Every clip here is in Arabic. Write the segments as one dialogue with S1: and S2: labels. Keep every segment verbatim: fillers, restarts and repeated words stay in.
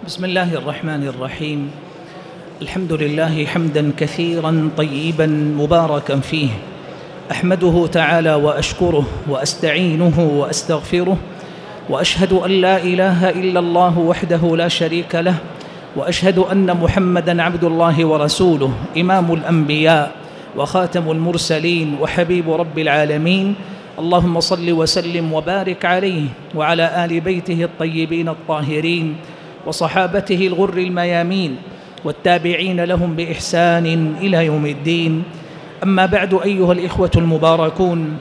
S1: بسم الله الرحمن الرحيم. الحمد لله حمداً كثيراً طيباً مباركاً فيه، أحمده تعالى وأشكره وأستعينه وأستغفره، وأشهد أن لا إله إلا الله وحده لا شريك له، وأشهد أن محمداً عبد الله ورسوله، إمام الأنبياء وخاتم المرسلين وحبيب رب العالمين. اللهم صل وسلم وبارك عليه وعلى آل بيته الطيبين الطاهرين وصحابته الغر الميامين والتابعين لهم بإحسان إلى يوم الدين. أما بعد، أيها الإخوة المباركون،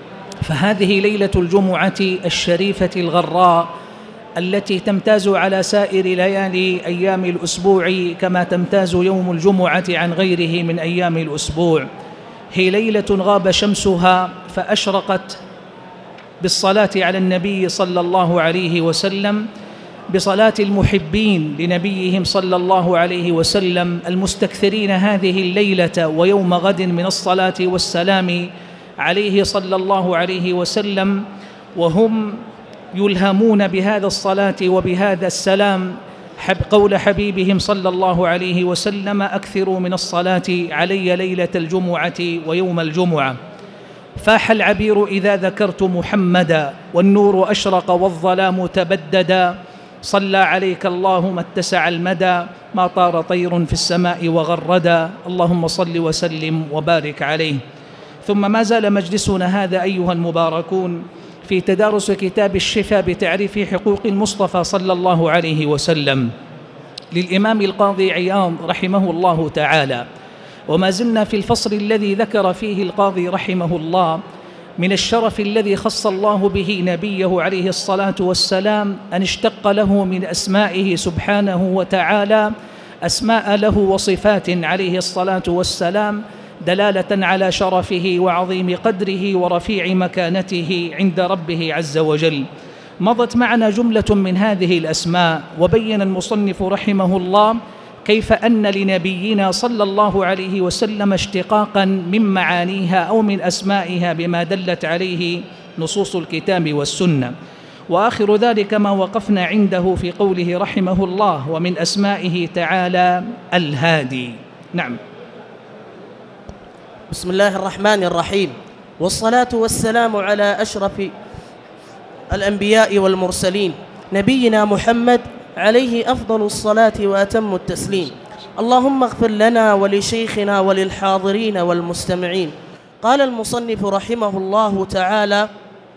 S1: فهذه ليلة الجمعة الشريفة الغراء التي تمتاز على سائر ليالي أيام الأسبوع كما تمتاز يوم الجمعة عن غيره من أيام الأسبوع. هي ليلة غاب شمسها فأشرقت بالصلاة على النبي صلى الله عليه وسلم، بصلاة المحبين لنبيهم صلى الله عليه وسلم المستكثرين هذه الليلة ويوم غد من الصلاة والسلام عليه صلى الله عليه وسلم، وهم يلهمون بهذا الصلاة وبهذا السلام حب قول حبيبهم صلى الله عليه وسلم: أكثروا من الصلاة علي ليلة الجمعة ويوم الجمعة. فاح العبير إذا ذكرت محمدا، والنور أشرق والظلام تبددا، صلى عليك الله ما اتسع المدى، ما طار طير في السماء وغردا، اللهم صل وسلم وبارك عليه. ثم ما زال مجلسنا هذا أيها المباركون في تدارس كتاب الشفاء بتعريف حقوق المصطفى صلى الله عليه وسلم للإمام القاضي عياض رحمه الله تعالى، وما زلنا في الفصل الذي ذكر فيه القاضي رحمه الله من الشرف الذي خص الله به نبيه عليه الصلاة والسلام، أن اشتق له من أسمائه سبحانه وتعالى أسماء له وصفات عليه الصلاة والسلام دلالة على شرفه وعظيم قدره ورفيع مكانته عند ربه عز وجل. مضت معنا جملة من هذه الأسماء، وبين المصنف رحمه الله كيف أن لنبينا صلى الله عليه وسلم اشتقاقاً من معانيها أو من أسمائها بما دلت عليه نصوص الكتاب والسنة. وآخر ذلك ما وقفنا عنده في قوله رحمه الله: ومن أسمائه تعالى الهادي. نعم.
S2: بسم الله الرحمن الرحيم، والصلاة والسلام على أشرف الأنبياء والمرسلين نبينا محمد عليه أفضل الصلاة وأتم التسليم. اللهم اغفر لنا ولشيخنا وللحاضرين والمستمعين. قال المصنف رحمه الله تعالى: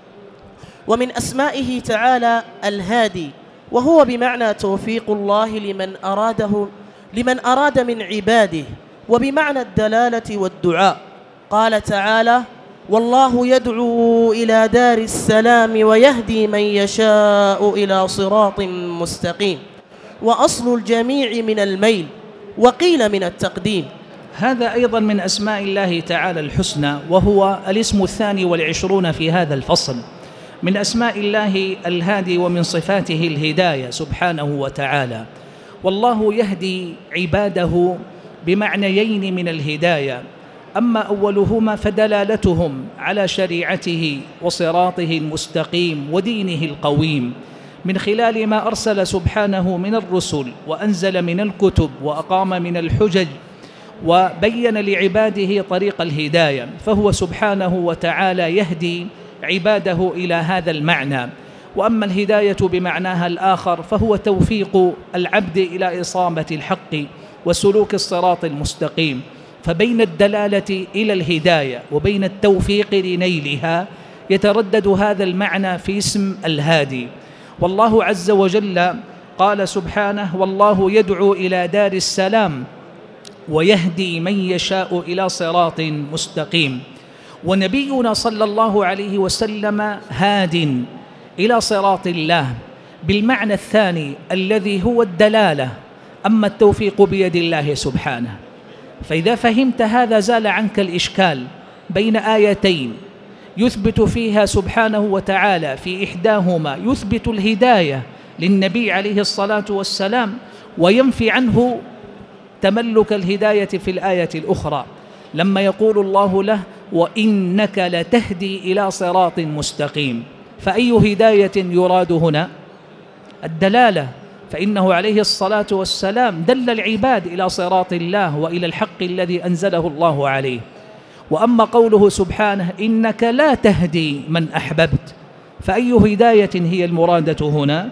S2: ومن أسمائه تعالى الهادي، وهو بمعنى توفيق الله لمن أراده لمن أراد من عباده، وبمعنى الدلالة والدعاء. قال تعالى: والله يدعو إلى دار السلام ويهدي من يشاء إلى صراط مستقيم. وأصل الجميع من الميل، وقيل من التقديم.
S1: هذا أيضا من أسماء الله تعالى الحسنى، وهو الاسم الثاني والعشرون في هذا الفصل. من أسماء الله الهادي، ومن صفاته الهداية سبحانه وتعالى. والله يهدي عباده بمعنيين من الهداية: أما أولهما فدلالتهم على شريعته وصراطه المستقيم ودينه القويم من خلال ما أرسل سبحانه من الرسل، وأنزل من الكتب، وأقام من الحجج، وبين لعباده طريق الهداية، فهو سبحانه وتعالى يهدي عباده إلى هذا المعنى. وأما الهداية بمعناها الآخر فهو توفيق العبد إلى إصابة الحق وسلوك الصراط المستقيم. فبين الدلالة إلى الهداية وبين التوفيق لنيلها يتردد هذا المعنى في اسم الهادي. والله عز وجل قال سبحانه: والله يدعو إلى دار السلام ويهدي من يشاء إلى صراط مستقيم. ونبينا صلى الله عليه وسلم هاد إلى صراط الله بالمعنى الثاني الذي هو الدلالة، أما التوفيق بيد الله سبحانه. فإذا فهمت هذا زال عنك الإشكال بين آيتين يثبت فيها سبحانه وتعالى في إحداهما يثبت الهداية للنبي عليه الصلاة والسلام، وينفي عنه تملك الهداية في الآية الأخرى لما يقول الله له: وإنك لتهدي إلى صراط مستقيم. فأي هداية يراد هنا؟ الدلالة، فإنه عليه الصلاة والسلام دل العباد إلى صراط الله وإلى الحق الذي أنزله الله عليه. وأما قوله سبحانه إنك لا تهدي من أحببت، فأي هداية هي المرادة هنا؟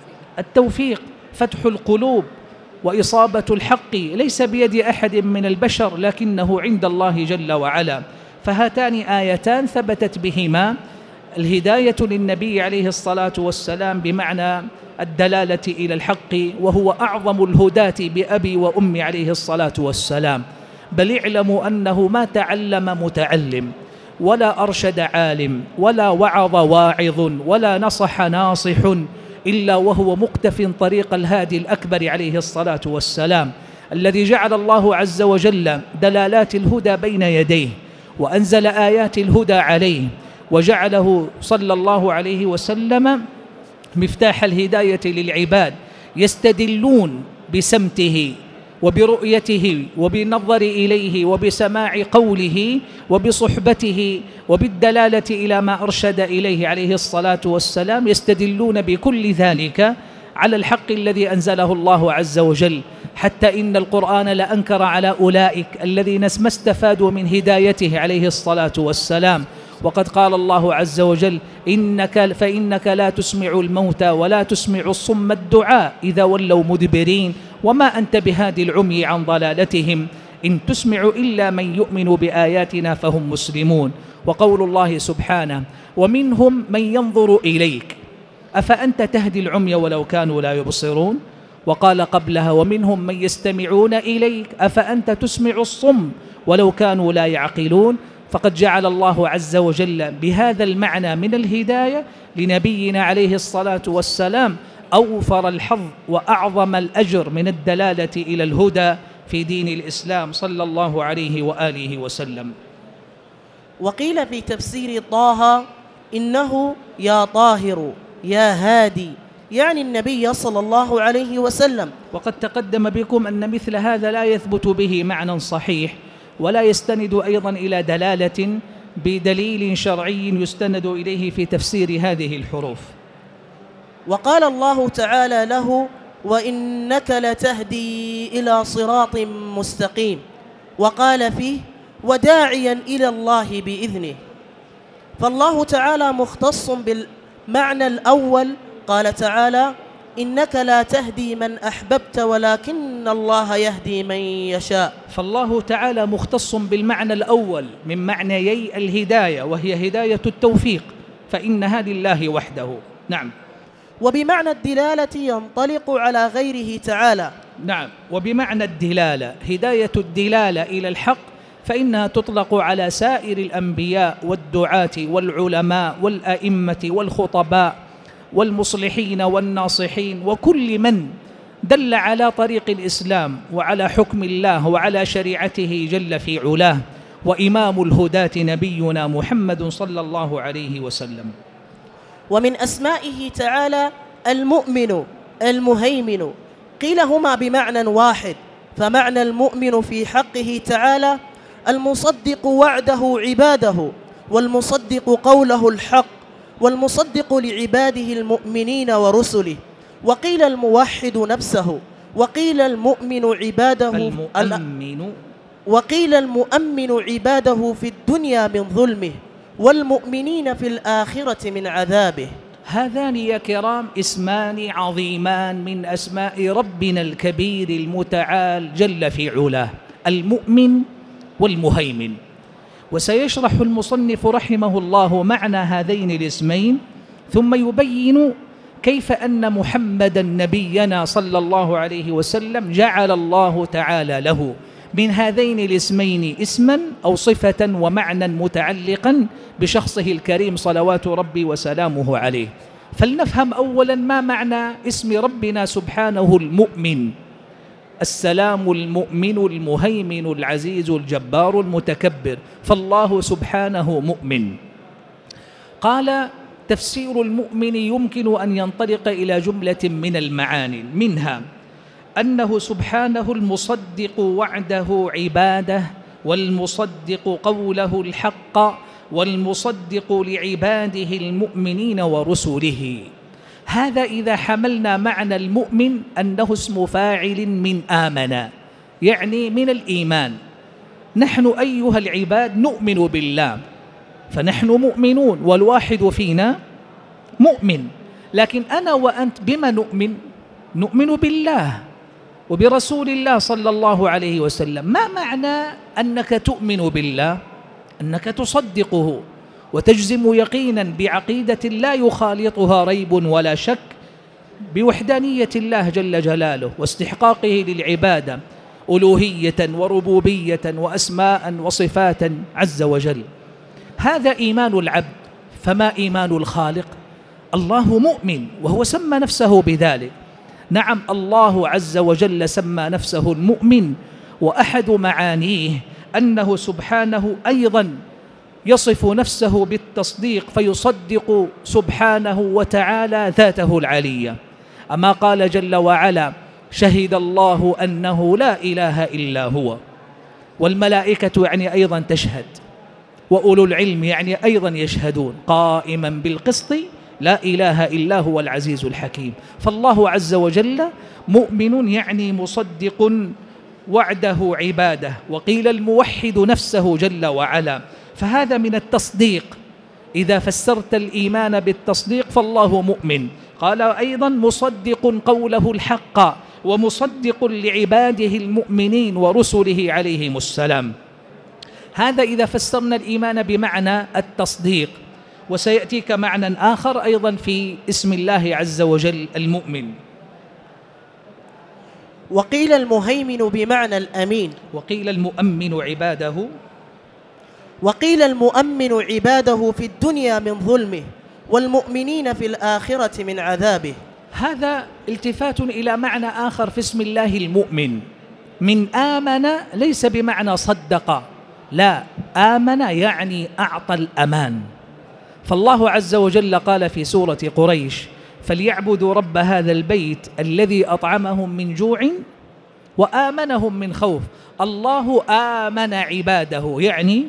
S1: التوفيق، فتح القلوب وإصابة الحق ليس بيد أحد من البشر لكنه عند الله جل وعلا. فهاتان آيتان ثبتت بهما الهداية للنبي عليه الصلاة والسلام بمعنى الدلالة إلى الحق، وهو أعظم الهداة بأبي وأمي عليه الصلاة والسلام. بل اعلموا أنه ما تعلم متعلم ولا أرشد عالم ولا وعظ واعظ ولا نصح ناصح إلا وهو مقتف طريق الهادي الأكبر عليه الصلاة والسلام، الذي جعل الله عز وجل دلالات الهدى بين يديه وأنزل آيات الهدى عليه، وجعله صلى الله عليه وسلم مفتاح الهداية للعباد، يستدلون بسمته وبرؤيته وبالنظر إليه وبسماع قوله وبصحبته وبالدلالة إلى ما أرشد إليه عليه الصلاة والسلام، يستدلون بكل ذلك على الحق الذي أنزله الله عز وجل، حتى إن القرآن لأنكر على أولئك الذين ما استفادوا من هدايته عليه الصلاة والسلام. وقد قال الله عز وجل إنك فإنك لا تسمع الموتى ولا تسمع الصم الدعاء إذا ولوا مدبرين وما أنت بهادي العمي عن ضلالتهم إن تسمع إلا من يؤمن بآياتنا فهم مسلمون. وقول الله سبحانه ومنهم من ينظر إليك أفأنت تهدي العمي ولو كانوا لا يبصرون، وقال قبلها ومنهم من يستمعون إليك أفأنت تسمع الصم ولو كانوا لا يعقلون. فقد جعل الله عز وجل بهذا المعنى من الهداية لنبينا عليه الصلاة والسلام أوفر الحظ وأعظم الأجر من الدلالة إلى الهدى في دين الإسلام صلى الله عليه وآله وسلم.
S2: وقيل في تفسير طه إنه يا طاهر يا هادي، يعني النبي صلى الله عليه وسلم.
S1: وقد تقدم بكم أن مثل هذا لا يثبت به معنى صحيح، ولا يستند أيضا إلى دلالة بدليل شرعي يستند إليه في تفسير هذه الحروف.
S2: وقال الله تعالى له وإنك لتهدي إلى صراط مستقيم، وقال فيه وداعيا إلى الله بإذنه. فالله تعالى مختص بالمعنى الأول، قال تعالى إنك لا تهدي من أحببت ولكن الله يهدي من يشاء.
S1: فالله تعالى مختص بالمعنى الأول من معنيي الهداية، وهي هداية التوفيق، فإنها لله وحده. نعم.
S2: وبمعنى الدلالة ينطلق على غيره تعالى.
S1: نعم. وبمعنى الدلالة هداية الدلالة إلى الحق، فإنها تطلق على سائر الأنبياء والدعاة والعلماء والأئمة والخطباء والمصلحين والناصحين وكل من دل على طريق الإسلام وعلى حكم الله وعلى شريعته جل في علاه. وإمام الهداة نبينا محمد صلى الله عليه وسلم.
S2: ومن أسمائه تعالى المؤمن المهيمن، قيل هما بمعنى واحد، فمعنى المؤمن في حقه تعالى المصدق وعده عباده، والمصدق قوله الحق، والمصدق لعباده المؤمنين ورسله. وقيل الموحد نفسه، وقيل المؤمن عباده
S1: المؤمن
S2: وقيل المؤمن عباده في الدنيا من ظلمه، والمؤمنين في الآخرة من عذابه.
S1: هذان يا كرام اسمان عظيمان من أسماء ربنا الكبير المتعال جل في علاه، المؤمن والمهيمن. وسيشرح المصنف رحمه الله معنى هذين الاسمين، ثم يبين كيف أن محمدا نبينا صلى الله عليه وسلم جعل الله تعالى له من هذين الاسمين اسما أو صفة ومعنى متعلقا بشخصه الكريم صلوات ربي وسلامه عليه. فلنفهم أولا ما معنى اسم ربنا سبحانه المؤمن، السلام المؤمن المهيمن العزيز الجبار المتكبر. فالله سبحانه مؤمن. قال تفسير المؤمن يمكن أن ينطلق إلى جملة من المعاني، منها أنه سبحانه المصدق وعده عباده، والمصدق قوله الحق، والمصدق لعباده المؤمنين ورسله. هذا إذا حملنا معنى المؤمن أنه اسم فاعل من آمن، يعني من الإيمان. نحن أيها العباد نؤمن بالله، فنحن مؤمنون والواحد فينا مؤمن، لكن أنا وأنت بما نؤمن؟ نؤمن بالله وبرسول الله صلى الله عليه وسلم. ما معنى أنك تؤمن بالله؟ أنك تصدقه وتجزم يقينا بعقيدة لا يخالطها ريب ولا شك بوحدانية الله جل جلاله واستحقاقه للعبادة ألوهية وربوبية وأسماء وصفات عز وجل. هذا إيمان العبد. فما إيمان الخالق؟ الله مؤمن وهو سمى نفسه بذلك. نعم، الله عز وجل سمى نفسه المؤمن، وأحد معانيه أنه سبحانه أيضا يصف نفسه بالتصديق، فيصدق سبحانه وتعالى ذاته العلية. أما قال جل وعلا: شهد الله أنه لا إله إلا هو، والملائكة يعني أيضا تشهد، وأولو العلم يعني أيضا يشهدون، قائما بالقسط لا إله إلا هو العزيز الحكيم. فالله عز وجل مؤمن يعني مصدق وعده عباده، وقيل الموحد نفسه جل وعلا. فهذا من التصديق. إذا فسرت الإيمان بالتصديق فالله مؤمن. قال أيضا: مصدق قوله الحق ومصدق لعباده المؤمنين ورسله عليهم السلام. هذا إذا فسرنا الإيمان بمعنى التصديق. وسيأتيك معنى آخر أيضا في اسم الله عز وجل المؤمن.
S2: وقيل المهيمن بمعنى الأمين.
S1: وقيل المؤمن عباده.
S2: وقيل المؤمن عباده في الدنيا من ظلمه، والمؤمنين في الآخرة من عذابه.
S1: هذا التفات إلى معنى آخر في اسم الله المؤمن. من آمن ليس بمعنى صدق، لا، آمن يعني أعطى الأمان. فالله عز وجل قال في سورة قريش: فليعبدوا رب هذا البيت الذي أطعمهم من جوع وآمنهم من خوف. الله آمن عباده يعني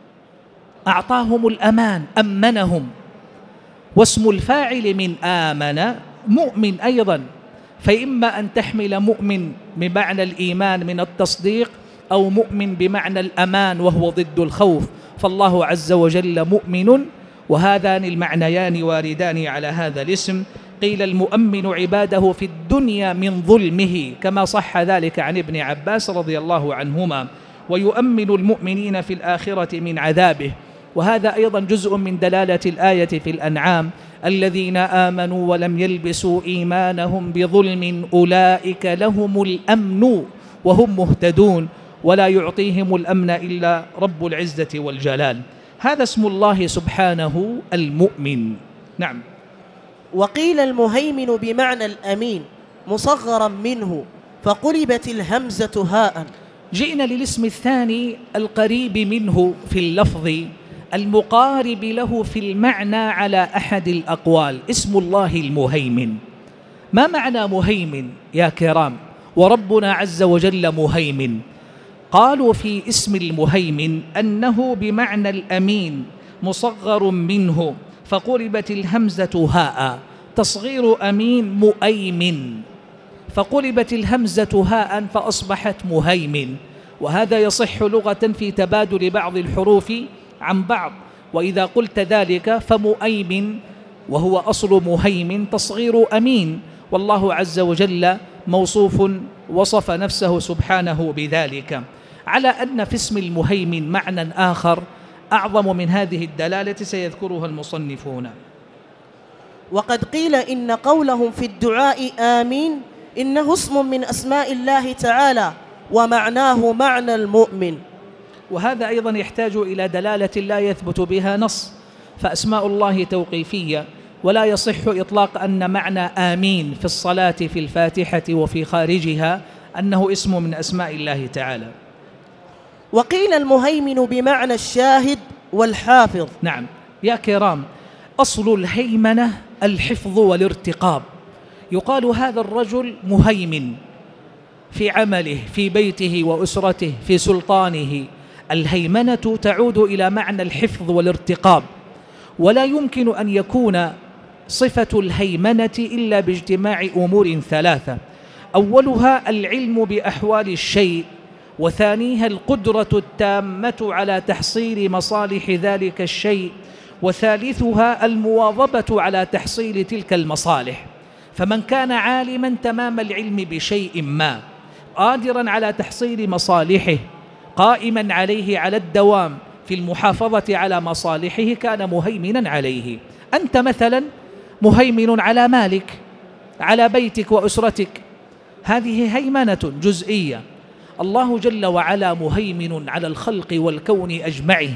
S1: أعطاهم الأمان، أمنهم. واسم الفاعل من آمن مؤمن أيضا، فإما أن تحمل مؤمن بمعنى الإيمان من التصديق، أو مؤمن بمعنى الأمان وهو ضد الخوف. فالله عز وجل مؤمن، وهذان المعنيان واردان على هذا الاسم. قيل المؤمن عباده في الدنيا من ظلمه، كما صح ذلك عن ابن عباس رضي الله عنهما، ويؤمن المؤمنين في الآخرة من عذابه. وهذا أيضا جزء من دلالة الآية في الأنعام: الذين آمنوا ولم يلبسوا إيمانهم بظلم أولئك لهم الأمن وهم مهتدون، ولا يعطيهم الأمن إلا رب العزة والجلال. هذا اسم الله سبحانه المؤمن. نعم.
S2: وقيل المهيمن بمعنى الأمين مصغرا منه، فقلبت الهمزة هاء.
S1: جئنا للاسم الثاني القريب منه في اللفظ، المقارب له في المعنى على أحد الأقوال، اسم الله المهيمن. ما معنى مهيمن يا كرام؟ وربنا عز وجل مهيمن. قالوا في اسم المهيمن أنه بمعنى الأمين مصغر منه، فقلبت الهمزة هاء، تصغير أمين مؤيمن، فقلبت الهمزة هاء فأصبحت مهيمن. وهذا يصح لغة في تبادل بعض الحروف عن بعض. وإذا قلت ذلك فمؤيمن، وهو أصل مهيمن تصغير أمين، والله عز وجل موصوف وصف نفسه سبحانه بذلك. على أن في اسم المهيمن معنى آخر أعظم من هذه الدلالة سيذكرها المصنفون.
S2: وقد قيل إن قولهم في الدعاء آمين إنه اسم من أسماء الله تعالى، ومعناه معنى المؤمن.
S1: وهذا أيضا يحتاج إلى دلالة لا يثبت بها نص، فأسماء الله توقيفية، ولا يصح إطلاق أن معنى آمين في الصلاة في الفاتحة وفي خارجها أنه اسم من أسماء الله تعالى.
S2: وقيل المهيمن بمعنى الشاهد والحافظ.
S1: نعم يا كرام، أصل الهيمنة الحفظ والارتقاب. يقال هذا الرجل مهيمن في عمله، في بيته وأسرته، في سلطانه. الهيمنة تعود إلى معنى الحفظ والارتقاب، ولا يمكن أن يكون صفة الهيمنة إلا باجتماع أمور ثلاثة: أولها العلم بأحوال الشيء، وثانيها القدرة التامة على تحصيل مصالح ذلك الشيء، وثالثها المواظبة على تحصيل تلك المصالح. فمن كان عالما تمام العلم بشيء ما، قادرا على تحصيل مصالحه، قائما عليه على الدوام في المحافظة على مصالحه، كان مهيمنا عليه. أنت مثلا مهيمن على مالك، على بيتك وأسرتك، هذه هيمنة جزئية. الله جل وعلا مهيمن على الخلق والكون أجمعه،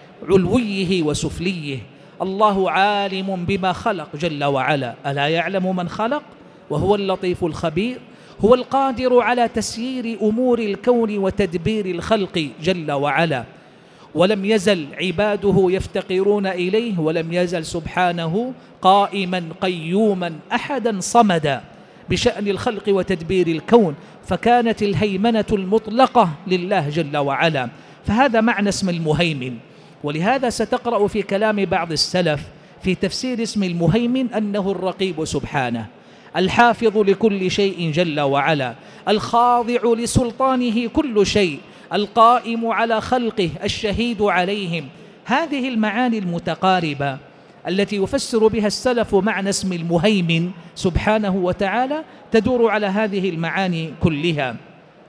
S1: علويه وسفليه. الله عالم بما خلق جل وعلا، ألا يعلم من خلق وهو اللطيف الخبير؟ هو القادر على تسيير أمور الكون وتدبير الخلق جل وعلا، ولم يزل عباده يفتقرون إليه، ولم يزل سبحانه قائما قيوما أحدا صمدا بشأن الخلق وتدبير الكون. فكانت الهيمنة المطلقة لله جل وعلا، فهذا معنى اسم المهيمن. ولهذا ستقرأ في كلام بعض السلف في تفسير اسم المهيمن أنه الرقيب سبحانه، الحافظ لكل شيء جل وعلا، الخاضع لسلطانه كل شيء، القائم على خلقه، الشهيد عليهم. هذه المعاني المتقاربة التي يفسر بها السلف معنى اسم المهيمن سبحانه وتعالى تدور على هذه المعاني كلها.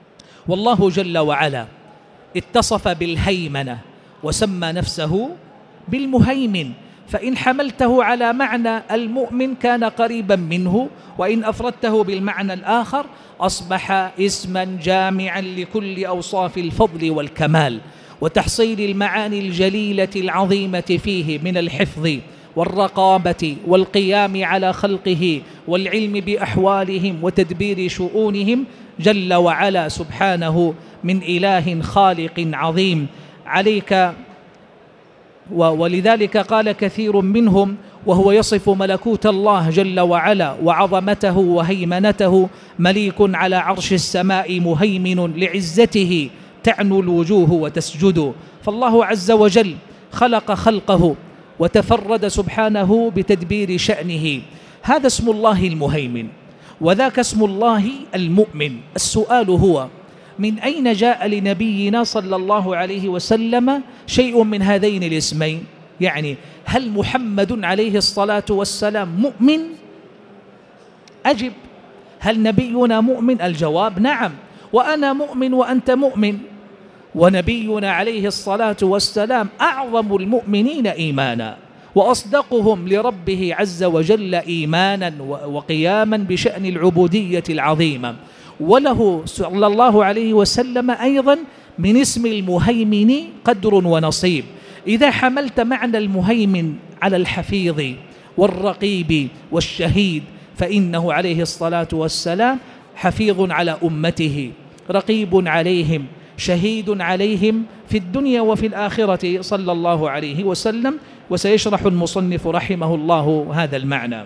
S1: والله جل وعلا اتصف بالهيمنة وسمى نفسه بالمهيمن، فإن حملته على معنى المؤمن كان قريبا منه، وإن أفردته بالمعنى الآخر أصبح اسما جامعا لكل أوصاف الفضل والكمال وتحصيل المعاني الجليلة العظيمة فيه من الحفظ والرقابة والقيام على خلقه والعلم بأحوالهم وتدبير شؤونهم جل وعلا سبحانه من إله خالق عظيم عليك. ولذلك قال كثير منهم وهو يصف ملكوت الله جل وعلا وعظمته وهيمنته: مليك على عرش السماء مهيمن لعزته تعنو الوجوه وتسجد. فالله عز وجل خلق خلقه وتفرد سبحانه بتدبير شأنه. هذا اسم الله المهيمن، وذاك اسم الله المؤمن. السؤال هو: من أين جاء لنبينا صلى الله عليه وسلم شيء من هذين الاسمين؟ يعني هل محمد عليه الصلاة والسلام مؤمن؟ أجب، هل نبينا مؤمن؟ الجواب نعم، وأنا مؤمن وأنت مؤمن، ونبينا عليه الصلاة والسلام أعظم المؤمنين إيمانا وأصدقهم لربه عز وجل إيمانا وقياما بشأن العبودية العظيمة. وله صلى الله عليه وسلم أيضا من اسم المهيمن قدر ونصيب. إذا حملت معنى المهيمن على الحفيظ والرقيب والشهيد، فإنه عليه الصلاة والسلام حفيظ على أمته، رقيب عليهم، شهيد عليهم في الدنيا وفي الآخرة صلى الله عليه وسلم. وسيشرح المصنف رحمه الله هذا المعنى.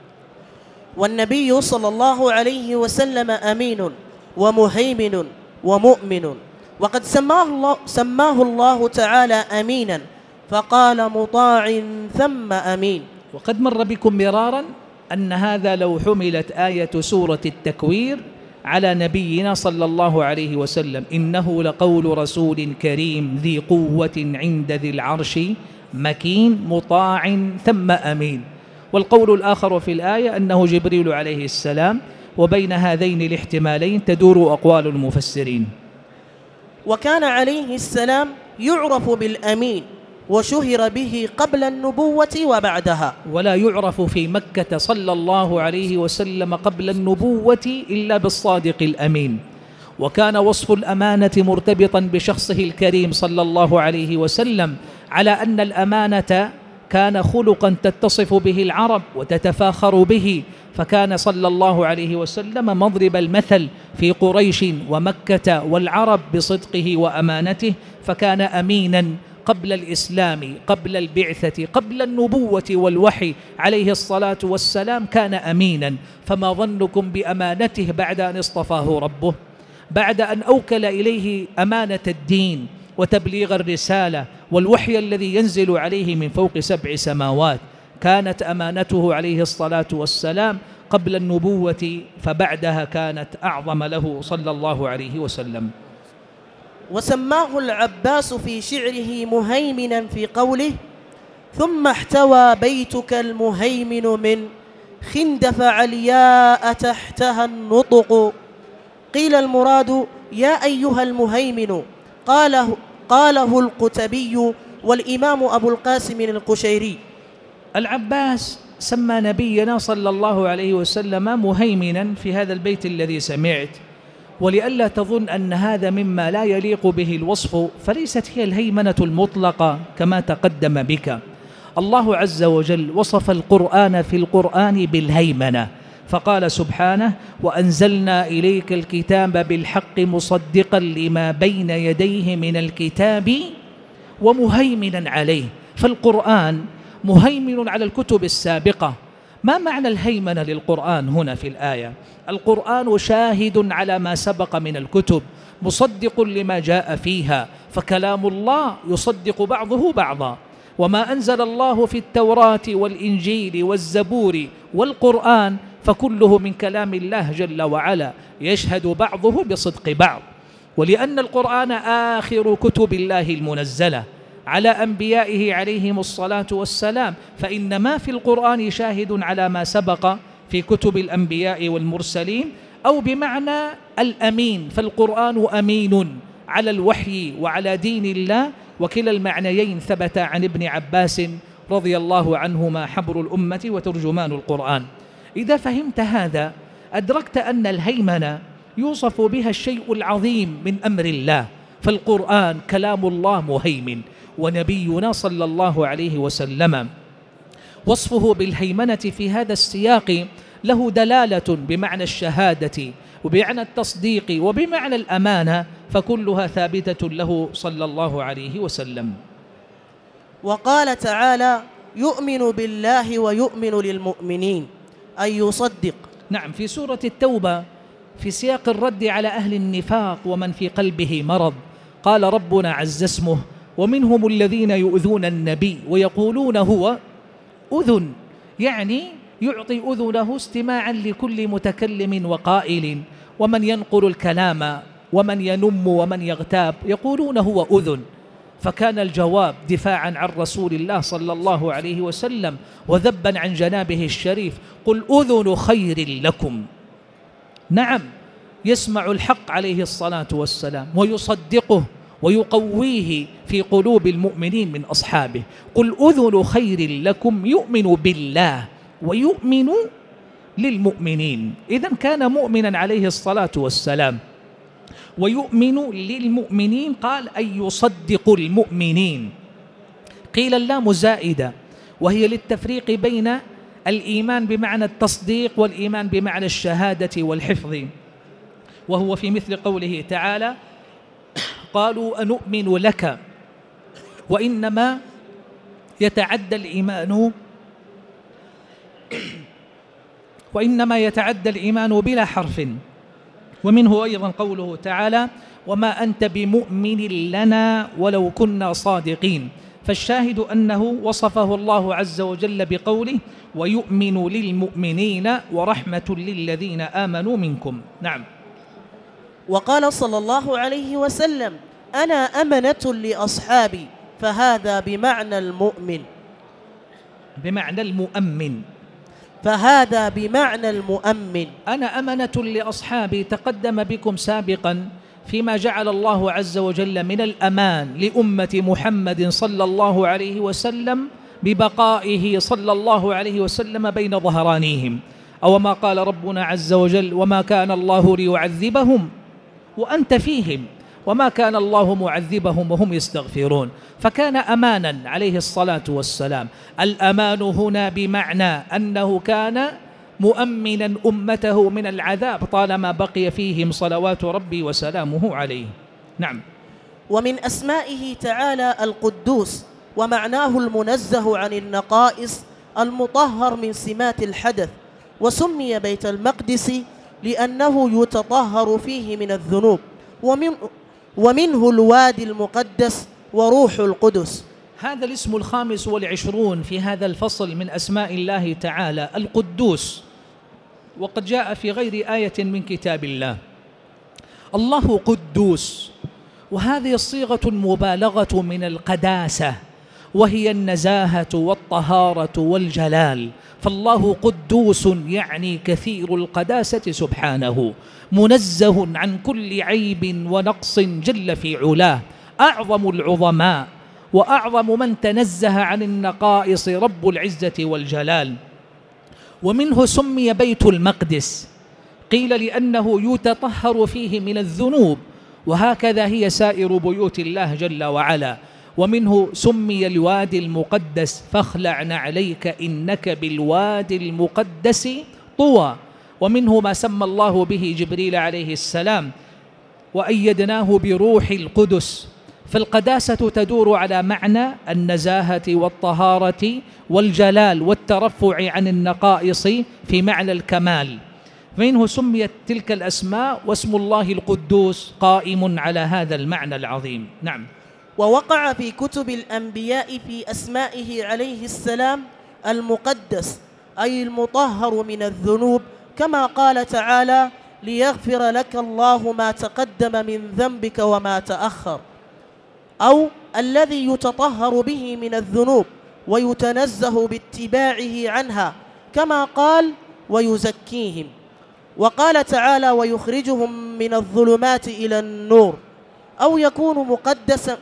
S2: والنبي صلى الله عليه وسلم أمين ومهيمن ومؤمن، وقد سماه الله, سماه الله تعالى أمينا فقال مطاع ثم أمين.
S1: وقد مر بكم مرارا أن هذا لو حملت آية سورة التكوير على نبينا صلى الله عليه وسلم: إنه لقول رسول كريم ذي قوة عند ذي العرش مكين مطاع ثم أمين. والقول الآخر في الآية أنه جبريل عليه السلام، وبين هذين الاحتمالين تدور أقوال المفسرين.
S2: وكان عليه السلام يعرف بالأمين وشهر به قبل النبوة وبعدها،
S1: ولا يعرف في مكة صلى الله عليه وسلم قبل النبوة إلا بالصادق الأمين. وكان وصف الأمانة مرتبطا بشخصه الكريم صلى الله عليه وسلم، على أن الأمانة كان خلقا تتصف به العرب وتتفاخر به، فكان صلى الله عليه وسلم مضرب المثل في قريش ومكة والعرب بصدقه وأمانته، فكان أمينا قبل الإسلام، قبل البعثة، قبل النبوة والوحي عليه الصلاة والسلام كان أمينا. فما ظنكم بأمانته بعد أن اصطفاه ربه، بعد أن أوكل إليه أمانة الدين وتبليغ الرسالة والوحي الذي ينزل عليه من فوق سبع سماوات؟ كانت أمانته عليه الصلاة والسلام قبل النبوة، فبعدها كانت أعظم له صلى الله عليه وسلم.
S2: وسماه العباس في شعره مهيمنا في قوله: ثم احتوى بيتك المهيمن من خندف علياء تحتها النطق. قيل المراد يا أيها المهيمن، قاله, قاله القتبي والإمام أبو القاسم القشيري.
S1: العباس سمى نبينا صلى الله عليه وسلم مهيمنا في هذا البيت الذي سمعت، ولئلا تظن أن هذا مما لا يليق به الوصف، فليست هي الهيمنة المطلقة كما تقدم بك. الله عز وجل وصف القرآن في القرآن بالهيمنة، فقال سبحانه: وأنزلنا إليك الكتاب بالحق مصدقا لما بين يديه من الكتاب ومهيمنا عليه. فالقرآن مهيمن على الكتب السابقة. ما معنى الهيمنة للقرآن هنا في الآية؟ القرآن شاهد على ما سبق من الكتب، مصدق لما جاء فيها، فكلام الله يصدق بعضه بعضا. وما أنزل الله في التوراة والإنجيل والزبور والقرآن فكله من كلام الله جل وعلا، يشهد بعضه بصدق بعض. ولأن القرآن آخر كتب الله المنزلة على أنبيائه عليهم الصلاة والسلام، فإن ما في القرآن شاهد على ما سبق في كتب الأنبياء والمرسلين، أو بمعنى الأمين، فالقرآن أمين على الوحي وعلى دين الله. وكلا المعنيين ثبت عن ابن عباس رضي الله عنهما حبر الأمة وترجمان القرآن. إذا فهمت هذا أدركت أن الهيمنة يوصف بها الشيء العظيم من أمر الله، فالقرآن كلام الله مهيمن، ونبينا صلى الله عليه وسلم وصفه بالهيمنة في هذا السياق له دلالة بمعنى الشهادة وبمعنى التصديق وبمعنى الأمانة، فكلها ثابتة له صلى الله عليه وسلم.
S2: وقال تعالى: يؤمن بالله ويؤمن للمؤمنين، أي يصدق.
S1: نعم، في سورة التوبة في سياق الرد على أهل النفاق ومن في قلبه مرض قال ربنا عز اسمه: ومنهم الذين يؤذون النبي ويقولون هو أذن، يعني يعطي أذنه استماعا لكل متكلم وقائل، ومن ينقل الكلام ومن ينم ومن يغتاب يقولون هو أذن. فكان الجواب دفاعا عن رسول الله صلى الله عليه وسلم وذبا عن جنابه الشريف: قل أذن خير لكم. نعم، يسمع الحق عليه الصلاة والسلام ويصدقه ويقويه في قلوب المؤمنين من أصحابه. قل أذن خير لكم يؤمن بالله ويؤمن للمؤمنين. إذن كان مؤمنا عليه الصلاة والسلام، ويؤمن للمؤمنين قال أي يصدق المؤمنين. قيل اللام زائدة وهي للتفريق بين الإيمان بمعنى التصديق والإيمان بمعنى الشهادة والحفظ، وهو في مثل قوله تعالى: قالوا أنؤمن لك. وإنما يتعدى الإيمان وإنما يتعدى الإيمان بلا حرف. ومنه أيضا قوله تعالى: وما أنت بمؤمن لنا ولو كنا صادقين. فالشاهد أنه وصفه الله عز وجل بقوله: ويؤمن للمؤمنين ورحمة للذين آمنوا منكم. نعم.
S2: وقال صلى الله عليه وسلم: أنا أمنة لأصحابي، فهذا بمعنى المؤمن،
S1: بمعنى المؤمن،
S2: فهذا بمعنى المؤمن.
S1: أنا أمنة لأصحابي تقدم بكم سابقا فيما جعل الله عز وجل من الأمان لأمة محمد صلى الله عليه وسلم ببقائه صلى الله عليه وسلم بين ظهرانيهم. أو ما قال ربنا عز وجل: وما كان الله ليعذبهم وأنت فيهم وما كان الله معذبهم وهم يستغفرون. فكان أمانا عليه الصلاة والسلام. الأمان هنا بمعنى أنه كان مؤمنا أمته من العذاب طالما بقي فيهم صلوات ربي وسلامه عليه. نعم.
S2: ومن أسمائه تعالى القدوس، ومعناه المنزه عن النقائص المطهر من سمات الحدث. وسمي بيت المقدس لأنه يتطهر فيه من الذنوب، ومن ومنه الوادي المقدس وروح القدس.
S1: هذا الاسم الخامس والعشرون في هذا الفصل من أسماء الله تعالى القدوس، وقد جاء في غير آية من كتاب الله. الله قدوس، وهذه صيغة مبالغة من القداسة، وهي النزاهة والطهارة والجلال. فالله قدوس يعني كثير القداسة سبحانه، منزه عن كل عيب ونقص جل في علاه، أعظم العظماء وأعظم من تنزه عن النقائص رب العزة والجلال. ومنه سمي بيت المقدس، قيل لأنه يتطهر فيه من الذنوب، وهكذا هي سائر بيوت الله جل وعلا. ومنه سمي الوادي المقدس، فاخلع نعليك إنك بالوادي المقدس طوى. ومنه ما سمى الله به جبريل عليه السلام، وأيدناه بروح القدس. فالقداسة تدور على معنى النزاهة والطهارة والجلال والترفع عن النقائص في معنى الكمال. فإنه سميت تلك الأسماء، واسم الله القدوس قائم على هذا المعنى العظيم. نعم.
S2: ووقع في كتب الأنبياء في أسمائه عليه السلام المقدس، أي المطهر من الذنوب، كما قال تعالى: ليغفر لك الله ما تقدم من ذنبك وما تأخر، أو الذي يتطهر به من الذنوب ويتنزه باتباعه عنها، كما قال: ويزكيهم. وقال تعالى: ويخرجهم من الظلمات إلى النور، أو يكون مقدسا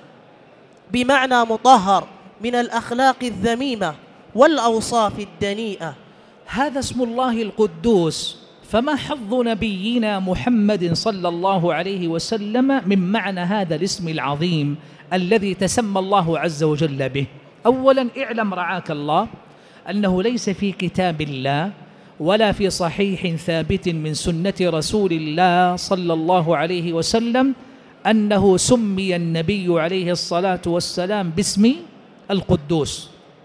S2: بمعنى مطهر من الأخلاق الذميمة والأوصاف الدنيئة.
S1: هذا اسم الله القدوس. فما حظ نبينا محمد صلى الله عليه وسلم من معنى هذا الاسم العظيم الذي تسمى الله عز وجل به؟ أولا اعلم رعاك الله أنه ليس في كتاب الله ولا في صحيح ثابت من سنة رسول الله صلى الله عليه وسلم أنه سمي النبي عليه الصلاة والسلام باسم القدوس.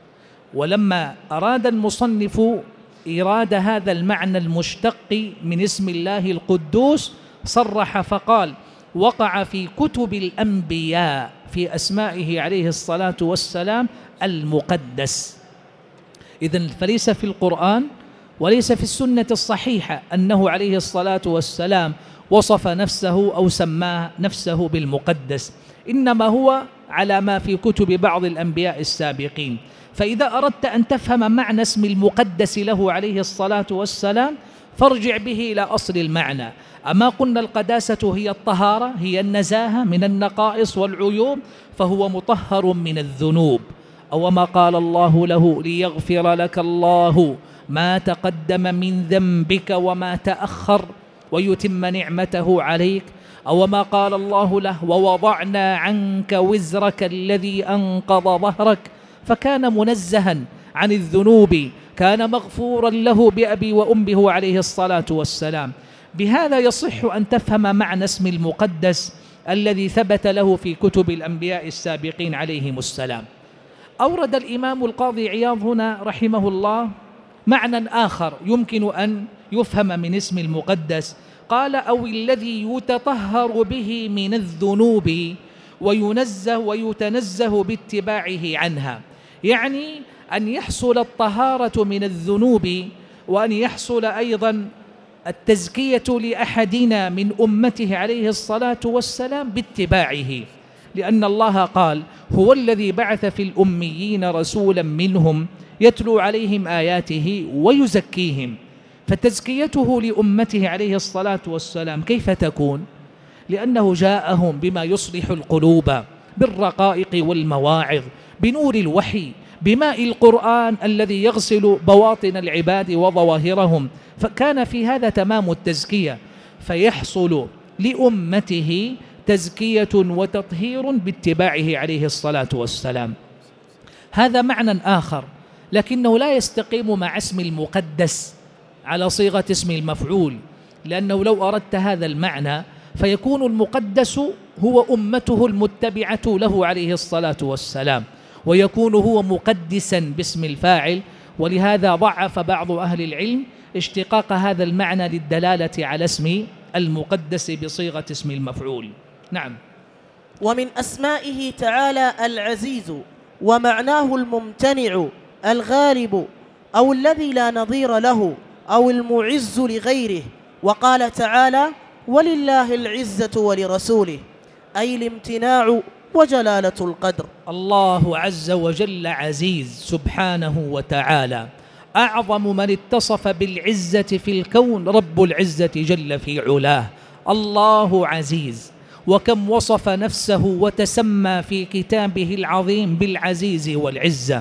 S1: ولما أراد المصنف إيراد هذا المعنى المشتق من اسم الله القدوس صرح فقال: وقع في كتب الأنبياء في أسمائه عليه الصلاة والسلام المقدس. إذن فليس في القرآن وليس في السنة الصحيحة أنه عليه الصلاة والسلام وصف نفسه أو سماه نفسه بالمقدس، إنما هو على ما في كتب بعض الأنبياء السابقين. فإذا أردت أن تفهم معنى اسم المقدس له عليه الصلاة والسلام فارجع به إلى أصل المعنى. أما قلنا القداسة هي الطهارة، هي النزاهة من النقائص والعيوب، فهو مطهر من الذنوب. أو ما قال الله له: ليغفر لك الله ما تقدم من ذنبك وما تأخر ويتم نعمته عليك. أو ما قال الله له: ووضعنا عنك وزرك الذي أنقض ظهرك، فكان منزها عن الذنوب، كان مغفورا له بأبي وأمه عليه الصلاة والسلام. بهذا يصح أن تفهم معنى اسم المقدس الذي ثبت له في كتب الأنبياء السابقين عليهم السلام. أورد الإمام القاضي عياض هنا رحمه الله معنى آخر يمكن أن يفهم من اسم المقدس. قال: أو الذي يتطهر به من الذنوب وينزه ويتنزه باتباعه عنها، يعني أن يحصل الطهارة من الذنوب، وأن يحصل أيضا التزكية لأحدنا من أمته عليه الصلاة والسلام باتباعه، لأن الله قال: هو الذي بعث في الأميين رسولا منهم يتلو عليهم آياته ويزكيهم. فتزكيته لأمته عليه الصلاة والسلام كيف تكون؟ لأنه جاءهم بما يصلح القلوب، بالرقائق والمواعظ، بنور الوحي، بماء القرآن الذي يغسل بواطن العباد وظواهرهم، فكان في هذا تمام التزكية. فيحصل لأمته تزكية وتطهير باتباعه عليه الصلاة والسلام. هذا معنى آخر، لكنه لا يستقيم مع اسم المقدس على صيغة اسم المفعول، لأنه لو أردت هذا المعنى فيكون المقدس هو أمته المتبعة له عليه الصلاة والسلام، ويكون هو مقدسا باسم الفاعل. ولهذا ضعف بعض أهل العلم اشتقاق هذا المعنى للدلالة على اسم المقدس بصيغة اسم المفعول. نعم.
S2: ومن أسمائه تعالى العزيز، ومعناه الممتنع الغالب أو الذي لا نظير له أو المعز لغيره. وقال تعالى: ولله العزة ولرسوله، أي الامتناع وجلالة القدر.
S1: الله عز وجل عزيز سبحانه وتعالى، أعظم من اتصف بالعزة في الكون رب العزة جل في علاه. الله عزيز، وكم وصف نفسه وتسمى في كتابه العظيم بالعزيز والعزة.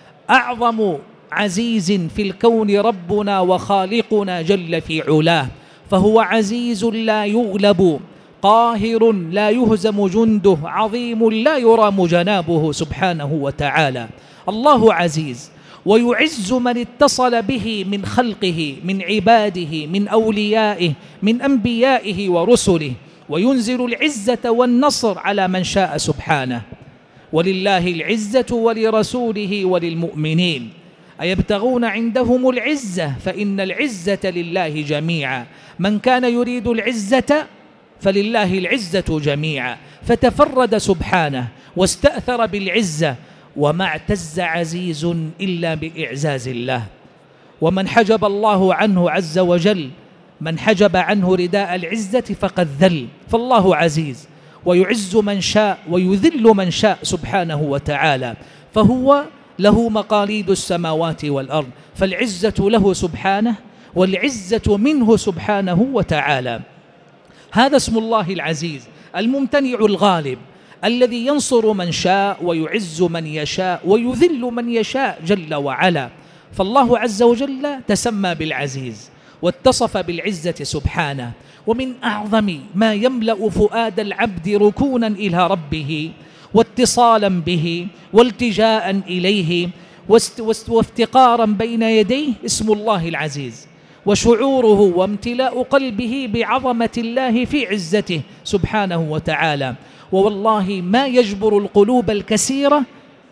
S1: أعظم عزيز في الكون ربنا وخالقنا جل في علاه، فهو عزيز لا يغلب، قاهر لا يهزم جنده، عظيم لا يرام جنابه سبحانه وتعالى. الله عزيز، ويعز من اتصل به من خلقه، من عباده، من أوليائه، من أنبيائه ورسله، وينزل العزة والنصر على من شاء سبحانه. ولله العزة ولرسوله وللمؤمنين، أيبتغون عندهم العزة فإن العزة لله جميعا. من كان يريد العزة فلله العزة جميعا، فتفرد سبحانه واستأثر بالعزة، وما اعتز عزيز إلا بإعزاز الله. ومن حجب الله عنه عز وجل، من حجب عنه رداء العزة فقد ذل. فالله عزيز، ويعز من شاء ويذل من شاء سبحانه وتعالى، فهو له مقاليد السماوات والأرض، فالعزة له سبحانه والعزة منه سبحانه وتعالى. هذا اسم الله العزيز الممتنع الغالب، الذي ينصر من شاء ويعز من يشاء ويذل من يشاء جل وعلا. فالله عز وجل تسمى بالعزيز واتصف بالعزة سبحانه. ومن أعظم ما يملأ فؤاد العبد ركونا إلى ربه واتصالا به والتجاء إليه وافتقارا بين يديه اسم الله العزيز، وشعوره وامتلاء قلبه بعظمة الله في عزته سبحانه وتعالى. ووالله ما يجبر القلوب الكثيرة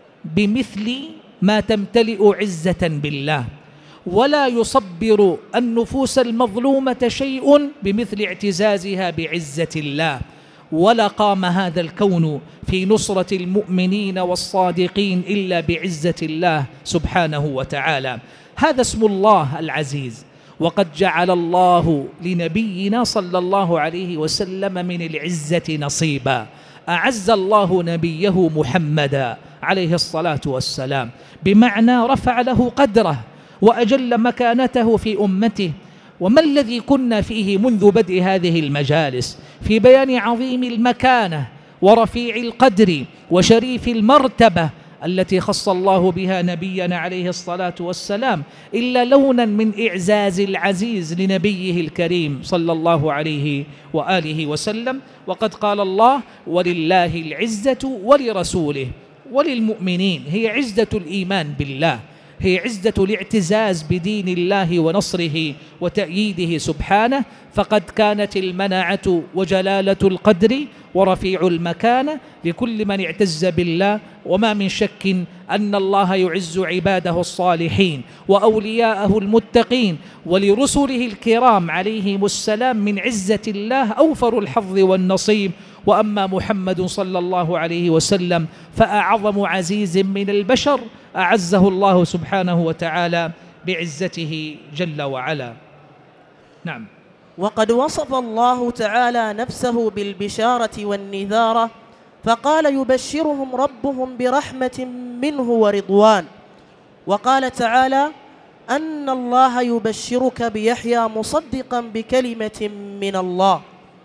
S1: بمثل ما تمتلئ عزة بالله، ولا يصبر النفوس المظلومة شيء بمثل اعتزازها بعزة الله. ولا قام هذا الكون في نصرة المؤمنين والصادقين إلا بعزة الله سبحانه وتعالى. هذا اسم الله العزيز. وقد جعل الله لنبينا صلى الله عليه وسلم من العزة نصيبا، أعز الله نبيه محمدا عليه الصلاة والسلام، بمعنى رفع له قدره وأجل مكانته في أمته. وما الذي كنا فيه منذ بدء هذه المجالس في بيان عظيم المكانة ورفيع القدر وشريف المرتبة التي خص الله بها نبينا عليه الصلاة والسلام، إلا لونا من إعزاز العزيز لنبيه الكريم صلى الله عليه وآله وسلم. وقد قال الله: ولله العزة ولرسوله وللمؤمنين. هي عزة الإيمان بالله، هي عزة الاعتزاز بدين الله ونصره وتأييده سبحانه. فقد كانت المناعة وجلالة القدر ورفيع المكانة لكل من اعتز بالله. وما من شك أن الله يعز عباده الصالحين وأولياءه المتقين، ولرسله الكرام عليهم السلام من عزة الله أوفر الحظ والنصيب. وأما محمد صلى الله عليه وسلم فأعظم عزيز من البشر أعزه الله سبحانه وتعالى بعزته جل وعلا. نعم.
S2: وقد وصف الله تعالى نفسه بالبشارة والنذارة، فقال: يبشرهم ربهم برحمة منه ورضوان. وقال تعالى: أن الله يبشرك بيحيى مصدقا بكلمة من الله.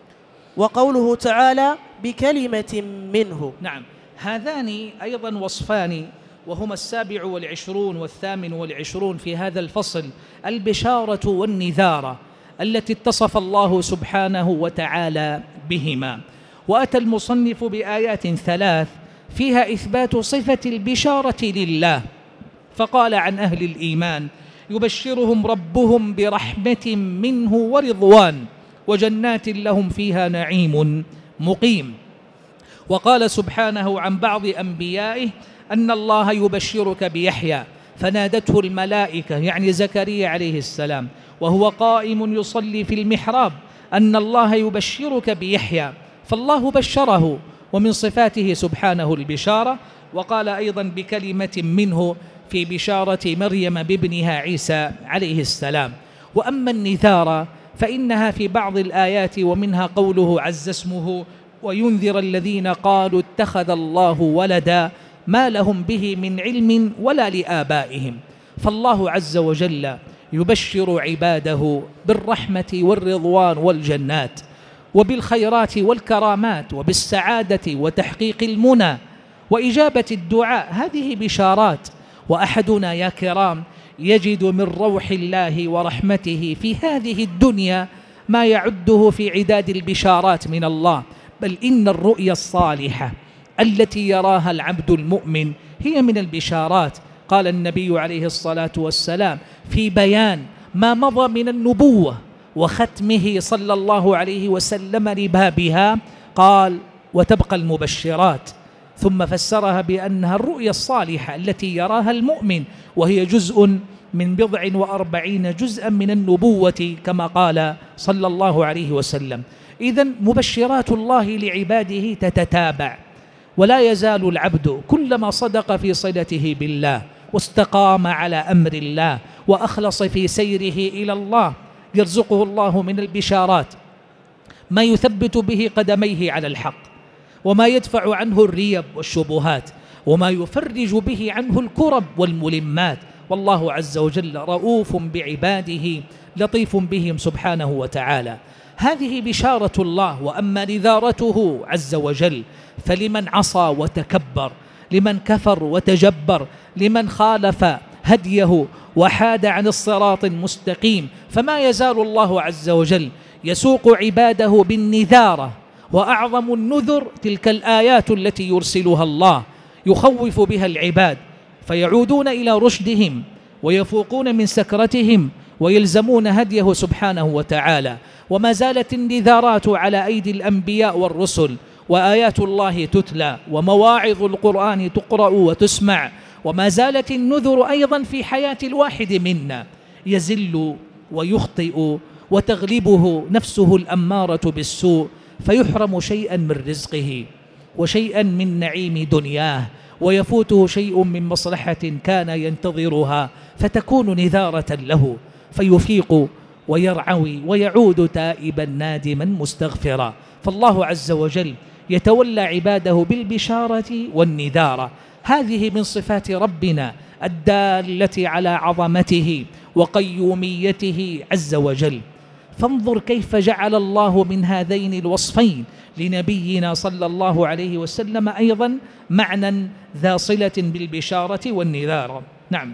S2: وقوله تعالى: بكلمة منه.
S1: نعم، هذان أيضا وصفان، وهما السابع والعشرون والثامن والعشرون في هذا الفصل، البشارة والنذارة التي اتصف الله سبحانه وتعالى بهما. وأتى المصنف بآيات ثلاث فيها إثبات صفة البشارة لله، فقال عن أهل الإيمان: يبشرهم ربهم برحمة منه ورضوان وجنات لهم فيها نعيم مقيم. وقال سبحانه عن بعض أنبيائه أن الله يبشرك بيحيى، فنادته الملائكة يعني زكريا عليه السلام وهو قائم يصلي في المحراب أن الله يبشرك بيحيى، فالله بشره، ومن صفاته سبحانه البشارة. وقال أيضا بكلمة منه في بشارة مريم بابنها عيسى عليه السلام. وأما النذار فإنها في بعض الآيات ومنها قوله عز اسمه وينذر الذين قالوا اتخذ الله ولدا ما لهم به من علم ولا لآبائهم. فالله عز وجل يبشر عباده بالرحمة والرضوان والجنات وبالخيرات والكرامات وبالسعادة وتحقيق المنى وإجابة الدعاء، هذه بشارات. وأحدنا يا كرام يجد من روح الله ورحمته في هذه الدنيا ما يعده في عداد البشارات من الله. بل إن الرؤيا الصالحة التي يراها العبد المؤمن هي من البشارات. قال النبي عليه الصلاة والسلام في بيان ما مضى من النبوة وختمه صلى الله عليه وسلم لبابها، قال وتبقى المبشرات، ثم فسرها بأنها الرؤيا الصالحة التي يراها المؤمن، وهي جزء من بضع وأربعين جزءا من النبوة كما قال صلى الله عليه وسلم. إذن مبشرات الله لعباده تتتابع، ولا يزال العبد كلما صدق في صلته بالله واستقام على أمر الله وأخلص في سيره إلى الله يرزقه الله من البشارات ما يثبت به قدميه على الحق، وما يدفع عنه الريب والشبهات، وما يفرج به عنه الكرب والملمات. والله عز وجل رؤوف بعباده لطيف بهم سبحانه وتعالى. هذه بشارة الله. وأما نذارته عز وجل فلمن عصى وتكبر، لمن كفر وتجبر، لمن خالف هديه وحاد عن الصراط المستقيم، فما يزال الله عز وجل يسوق عباده بالنذارة. وأعظم النذر تلك الآيات التي يرسلها الله يخوف بها العباد فيعودون إلى رشدهم ويفوقون من سكرتهم ويلزمون هديه سبحانه وتعالى. وما زالت النذارات على أيدي الأنبياء والرسل، وآيات الله تتلى، ومواعظ القرآن تقرأ وتسمع، وما زالت النذر أيضا في حياة الواحد منا، يزل ويخطئ وتغلبه نفسه الأمارة بالسوء فيحرم شيئا من رزقه وشيئا من نعيم دنياه، ويفوته شيء من مصلحة كان ينتظرها فتكون نذارة له فيفيق ويرعوي ويعود تائبا نادما مستغفرا. فالله عز وجل يتولى عباده بالبشارة والنذارة. هذه من صفات ربنا الدالة على عظمته وقيوميته عز وجل. فانظر كيف جعل الله من هذين الوصفين لنبينا صلى الله عليه وسلم أيضا معنى ذا صلة بالبشارة والنذارة. نعم.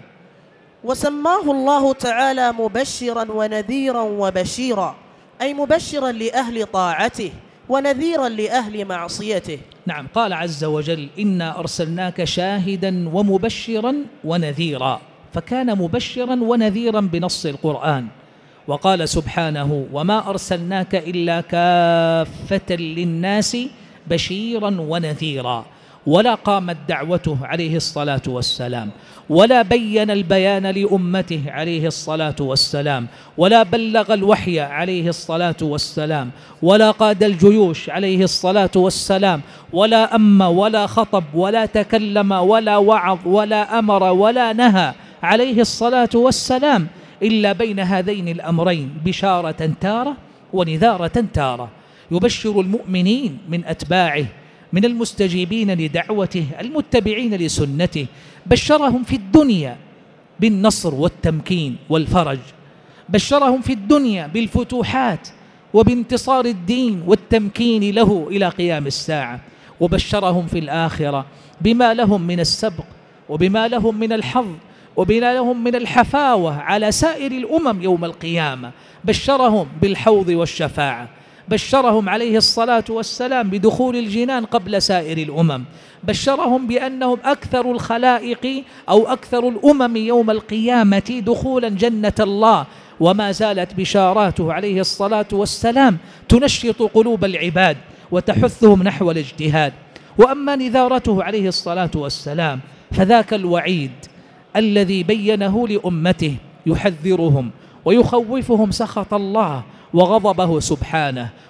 S2: وسماه الله تعالى مبشرا ونذيرا وبشيرا، أي مبشرا لأهل طاعته ونذيرا لأهل معصيته.
S1: نعم. قال عز وجل إنا أرسلناك شاهدا ومبشرا ونذيرا، فكان مبشرا ونذيرا بنص القرآن. وقال سبحانه وما أرسلناك إلا كافة للناس بشيرا ونذيرا، ولا قامت دعوته عليه الصلاة والسلام، ولا بين البيان لأمته عليه الصلاة والسلام، ولا بلغ الوحي عليه الصلاة والسلام، ولا قاد الجيوش عليه الصلاة والسلام، ولا أم ولا خطب ولا تكلم ولا وعظ ولا أمر ولا نهى عليه الصلاة والسلام إلا بين هذين الأمرين بشارة تارة ونذارة تارة. يبشر المؤمنين من أتباعه من المستجيبين لدعوته المتبعين لسنته، بشرهم في الدنيا بالنصر والتمكين والفرج، بشرهم في الدنيا بالفتوحات وبانتصار الدين والتمكين له إلى قيام الساعة، وبشرهم في الآخرة بما لهم من السبق وبما لهم من الحظ وبما لهم من الحفاوة على سائر الأمم يوم القيامة. بشرهم بالحوض والشفاعة، بشرهم عليه الصلاة والسلام بدخول الجنان قبل سائر الأمم، بشرهم بأنهم أكثر الخلائق أو أكثر الأمم يوم القيامة دخولا جنة الله. وما زالت بشاراته عليه الصلاة والسلام تنشط قلوب العباد وتحثهم نحو الاجتهاد. وأما نذارته عليه الصلاة والسلام فذاك الوعيد الذي بينه لأمته يحذرهم ويخوفهم سخط الله وغضبه سبحانه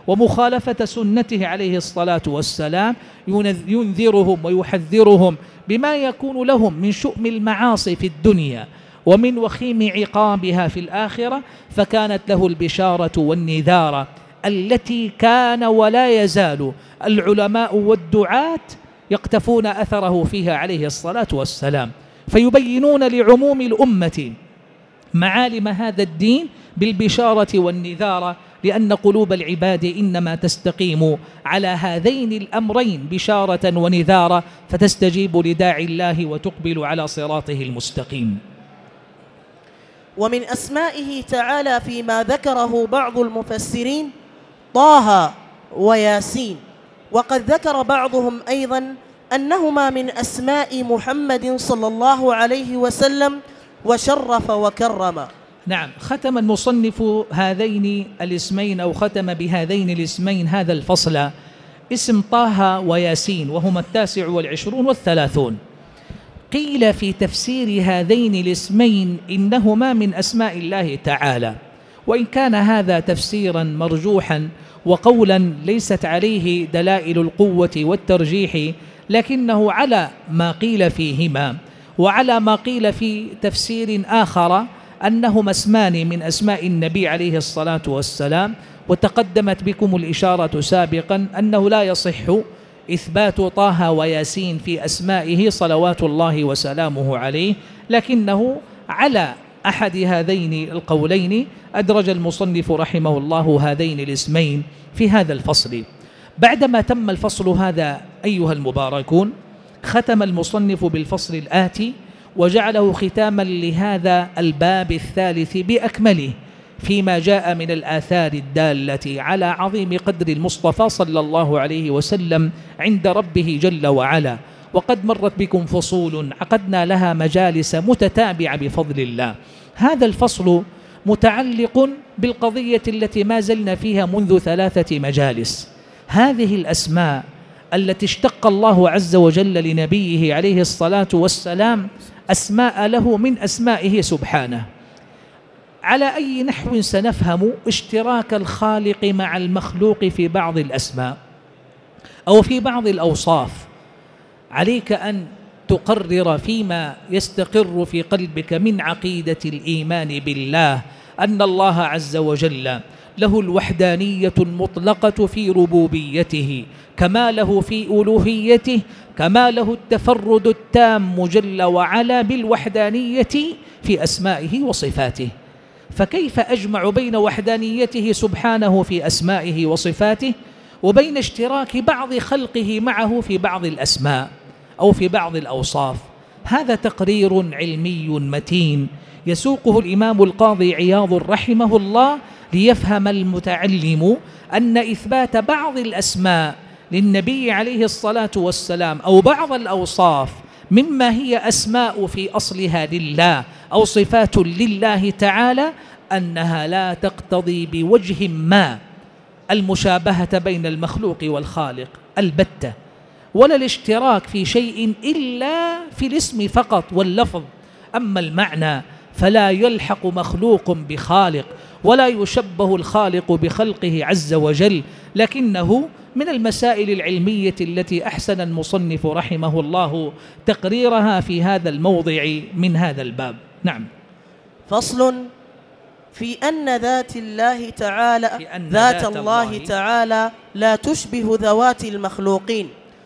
S1: ومخالفة سنته عليه الصلاة والسلام ينذرهم ويحذرهم بما يكون لهم من شؤم المعاصي في الدنيا ومن وخيم عقابها في الآخرة، فكانت له البشارة والنذارة التي كان ولا يزال العلماء والدعاة يقتفون أثره فيها عليه الصلاة والسلام، فيبينون لعموم الأمة معالم هذا الدين بالبشارة والنذارة، لأن قلوب العباد إنما تستقيم على هذين الأمرين بشارة ونذارة، فتستجيب لداعي الله وتقبل على صراطه المستقيم.
S2: ومن أسمائه تعالى فيما ذكره بعض المفسرين طه وياسين، وقد ذكر بعضهم أيضا أنهما من أسماء محمد صلى الله عليه وسلم وشرف وكرم.
S1: نعم، ختم المصنف هذين الاسمين أو ختم بهذين الاسمين هذا الفصل اسم طه وياسين، وهما التاسع والعشرون والثلاثون. قيل في تفسير هذين الاسمين إنهما من أسماء الله تعالى، وإن كان هذا تفسيرا مرجوحا وقولا ليست عليه دلائل القوة والترجيح، لكنه على ما قيل فيهما، وعلى ما قيل في تفسير آخر أنهما اسمان من أسماء النبي عليه الصلاة والسلام. وتقدمت بكم الإشارة سابقا أنه لا يصح إثبات طه وياسين في أسمائه صلوات الله وسلامه عليه، لكنه على أحد هذين القولين أدرج المصنف رحمه الله هذين الاسمين في هذا الفصل. بعدما تم الفصل هذا أيها المباركون، ختم المصنف بالفصل الآتي وجعله ختاما لهذا الباب الثالث بأكمله، فيما جاء من الآثار الدالة على عظيم قدر المصطفى صلى الله عليه وسلم عند ربه جل وعلا. وقد مرت بكم فصول عقدنا لها مجالس متتابعة بفضل الله. هذا الفصل متعلق بالقضية التي ما زلنا فيها منذ ثلاثة مجالس. هذه الأسماء التي اشتق الله عز وجل لنبيه عليه الصلاة والسلام أسماء له من أسمائه سبحانه. على أي نحو سنفهم اشتراك الخالق مع المخلوق في بعض الأسماء أو في بعض الأوصاف؟ عليك أن تقرر فيما يستقر في قلبك من عقيدة الإيمان بالله أن الله عز وجل له الوحدانية المطلقة في ربوبيته، كما له في ألوهيته، كما له التفرد التام جل وعلا بالوحدانية في أسمائه وصفاته. فكيف أجمع بين وحدانيته سبحانه في أسمائه وصفاته وبين اشتراك بعض خلقه معه في بعض الأسماء أو في بعض الأوصاف؟ هذا تقرير علمي متين يسوقه الإمام القاضي عياض رحمه الله ليفهم المتعلم أن إثبات بعض الأسماء للنبي عليه الصلاة والسلام أو بعض الأوصاف مما هي أسماء في أصلها لله أو صفات لله تعالى أنها لا تقتضي بوجه ما المشابهة بين المخلوق والخالق البتة، ولا الاشتراك في شيء إلا في الاسم فقط واللفظ. أما المعنى فلا يلحق مخلوق بخالق ولا يشبه الخالق بخلقه عز وجل، لكنه من المسائل العلمية التي أحسن المصنف رحمه الله تقريرها في هذا الموضع من هذا الباب. نعم.
S2: فصل في أن ذات الله تعالى أن ذات, ذات الله, الله تعالى لا تشبه ذوات المخلوقين،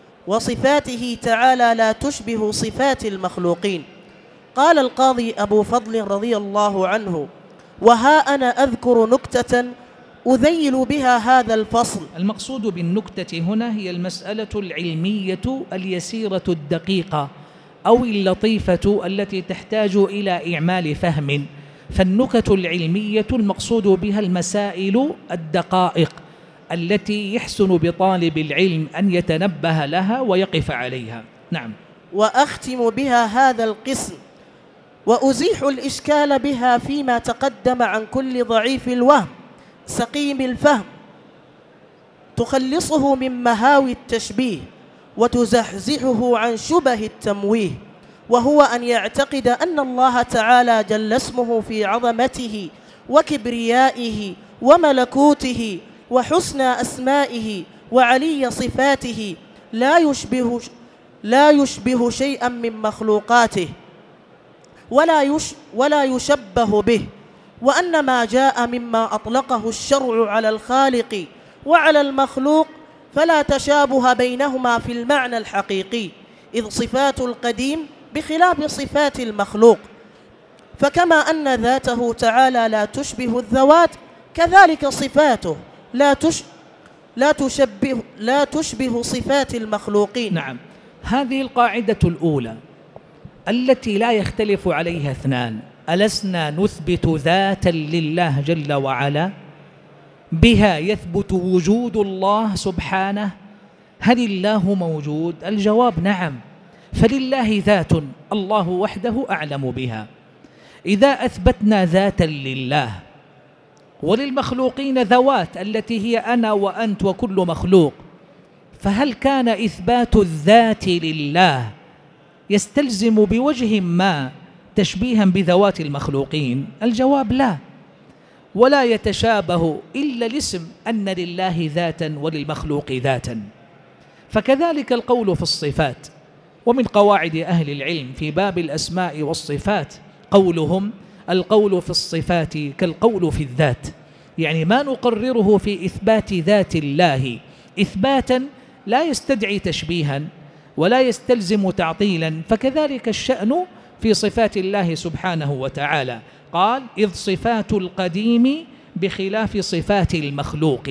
S2: وصفاته تعالى لا تشبه صفات المخلوقين. قال القاضي أبو فضل رضي الله عنه: وها أنا أذكر نكتة أذيل بها هذا الفصل.
S1: المقصود بالنكتة هنا هي المسألة العلمية اليسيرة الدقيقة أو اللطيفة التي تحتاج إلى إعمال فهم. فالنكت العلمية المقصود بها المسائل الدقائق التي يحسن بطالب العلم أن يتنبه لها ويقف عليها. نعم.
S2: وأختم بها هذا القسم وأزيح الإشكال بها فيما تقدم عن كل ضعيف الوهم سقيم الفهم، تخلصه من مهاوي التشبيه وتزحزحه عن شبه التمويه، وهو أن يعتقد أن الله تعالى جل اسمه في عظمته وكبريائه وملكوته وحسن أسمائه وعلي صفاته لا يشبه لا يشبه شيئا من مخلوقاته ولا يش ولا يشبه به، وأن ما جاء مما أطلقه الشرع على الخالق وعلى المخلوق فلا تشابه بينهما في المعنى الحقيقي، إذ صفات القديم بخلاف صفات المخلوق. فكما أن ذاته تعالى لا تشبه الذوات، كذلك صفاته لا تش لا تشبه لا تشبه صفات المخلوقين.
S1: نعم، هذه القاعدة الأولى التي لا يختلف عليها اثنان. ألسنا نثبت ذاتا لله جل وعلا بها يثبت وجود الله سبحانه؟ هل الله موجود؟ الجواب نعم، فلله ذات الله وحده أعلم بها. إذا أثبتنا ذاتا لله وللمخلوقين ذوات التي هي أنا وأنت وكل مخلوق، فهل كان إثبات الذات لله يستلزم بوجه ما تشبيها بذوات المخلوقين؟ الجواب لا، ولا يتشابه إلا الاسم أن لله ذاتا وللمخلوق ذاتا. فكذلك القول في الصفات، ومن قواعد أهل العلم في باب الأسماء والصفات قولهم القول في الصفات كالقول في الذات، يعني ما نقرره في إثبات ذات الله إثباتا لا يستدعي تشبيها ولا يستلزم تعطيلا، فكذلك الشأن في صفات الله سبحانه وتعالى. قال إذ صفات القديم بخلاف صفات المخلوق.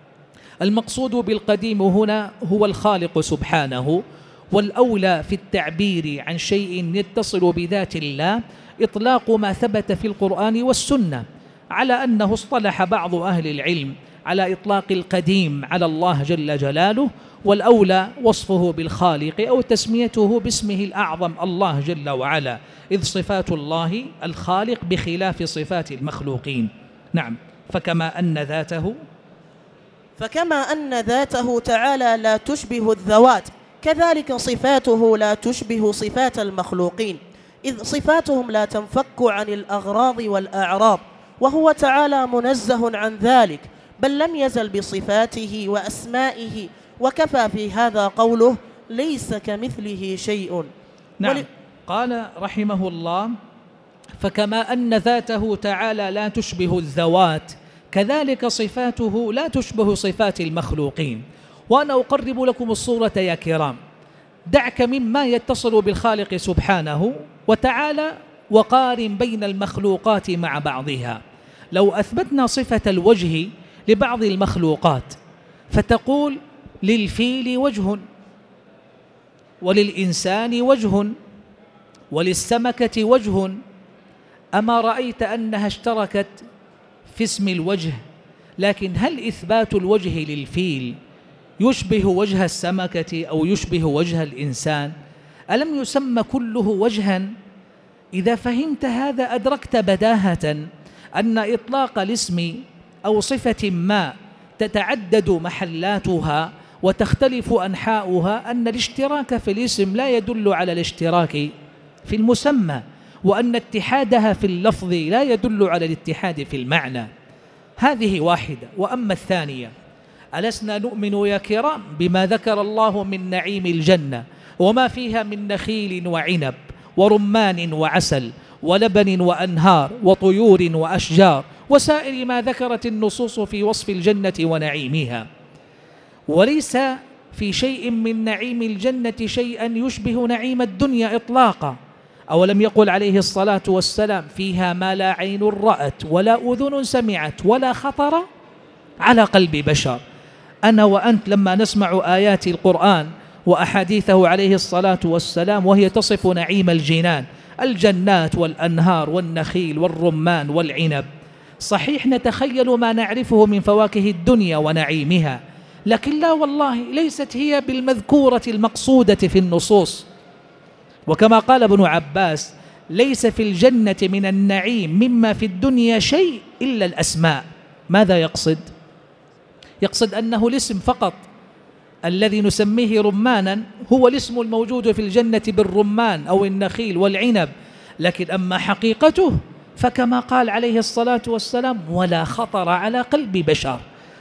S1: المقصود بالقديم هنا هو الخالق سبحانه، والأولى في التعبير عن شيء يتصل بذات الله إطلاق ما ثبت في القرآن والسنة، على أنه اصطلح بعض أهل العلم على إطلاق القديم على الله جل جلاله، والأولى وصفه بالخالق أو تسميته باسمه الأعظم الله جل وعلا، إذ صفات الله الخالق بخلاف صفات المخلوقين. نعم، فكما أن ذاته
S2: فكما أن ذاته تعالى لا تشبه الذوات، كذلك صفاته لا تشبه صفات المخلوقين، إذ صفاتهم لا تنفك عن الأغراض والأعراض، وهو تعالى منزه عن ذلك، بل لم يزل بصفاته وأسمائه، وكفى في هذا قوله ليس كمثله شيء.
S1: نعم. ول... قال رحمه الله فكما أن ذاته تعالى لا تشبه الذوات، كذلك صفاته لا تشبه صفات المخلوقين. وأنا أقرب لكم الصورة يا كرام، دعك مما يتصل بالخالق سبحانه وتعالى وقارن بين المخلوقات مع بعضها. لو أثبتنا صفة الوجه لبعض المخلوقات فتقول للفيل وجه، وللإنسان وجه، وللسمكة وجه، أما رأيت أنها اشتركت في اسم الوجه؟ لكن هل إثبات الوجه للفيل يشبه وجه السمكة أو يشبه وجه الإنسان؟ ألم يسمى كله وجها؟ إذا فهمت هذا أدركت بداهة أن إطلاق الاسم أو صفة ما تتعدد محلاتها وتختلف أنحاؤها، أن الاشتراك في الاسم لا يدل على الاشتراك في المسمى، وأن اتحادها في اللفظ لا يدل على الاتحاد في المعنى. هذه واحدة. وأما الثانية، ألسنا نؤمن يا كرام بما ذكر الله من نعيم الجنة وما فيها من نخيل وعنب ورمان وعسل ولبن وأنهار وطيور وأشجار وسائر ما ذكرت النصوص في وصف الجنة ونعيمها؟ وليس في شيء من نعيم الجنة شيئا يشبه نعيم الدنيا إطلاقا. أولم يقل عليه الصلاة والسلام فيها ما لا عين رأت ولا أذن سمعت ولا خطر على قلب بشر؟ أنا وأنت لما نسمع آيات القرآن وأحاديثه عليه الصلاة والسلام وهي تصف نعيم الجنان، الجنات والأنهار والنخيل والرمان والعنب، صحيح نتخيل ما نعرفه من فواكه الدنيا ونعيمها، لكن لا والله ليست هي بالمذكورة المقصودة في النصوص. وكما قال ابن عباس ليس في الجنة من النعيم مما في الدنيا شيء إلا الأسماء. ماذا يقصد؟ يقصد أنه الاسم فقط الذي نسميه رمانا هو الاسم الموجود في الجنة بالرمان أو النخيل والعنب، لكن أما حقيقته فكما قال عليه الصلاة والسلام ولا خطر على قلب بشر.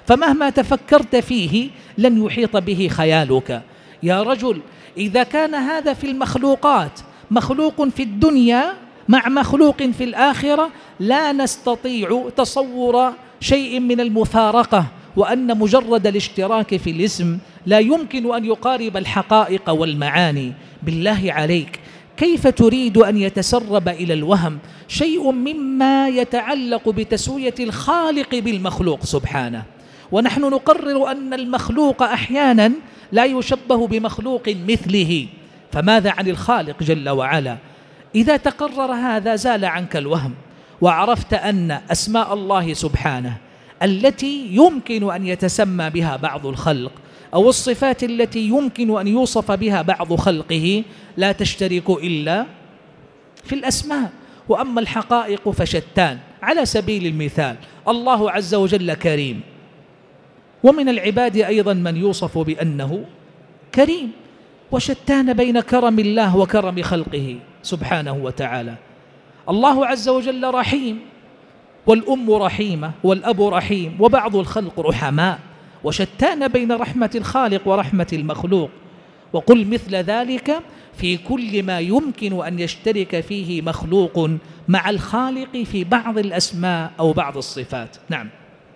S1: فمهما تفكرت فيه لن يحيط به خيالك. يا رجل، إذا كان هذا في المخلوقات، مخلوق في الدنيا مع مخلوق في الآخرة، لا نستطيع تصور شيء من المفارقة، وأن مجرد الاشتراك في الاسم لا يمكن أن يقارب الحقائق والمعاني. بالله عليك، كيف تريد أن يتسرب إلى الوهم شيء مما يتعلق بتسوية الخالق بالمخلوق سبحانه، ونحن نقرر أن المخلوق أحيانا لا يشبه بمخلوق مثله، فماذا عن الخالق جل وعلا؟ إذا تقرر هذا زال عنك الوهم، وعرفت أن أسماء الله سبحانه التي يمكن أن يتسمى بها بعض الخلق، أو الصفات التي يمكن أن يوصف بها بعض خلقه، لا تشترك إلا في الأسماء، وأما الحقائق فشتان. على سبيل المثال، الله عز وجل كريم، ومن العباد أيضا من يوصف بأنه كريم، وشتان بين كرم الله وكرم خلقه سبحانه وتعالى. الله عز وجل رحيم، والأم رحيمة، والأب رحيم، وبعض الخلق رحماء، وشتان بين رحمة الخالق ورحمة المخلوق. وقل مثل ذلك في كل ما يمكن أن يشترك فيه مخلوق مع الخالق في بعض الأسماء أو بعض الصفات. نعم.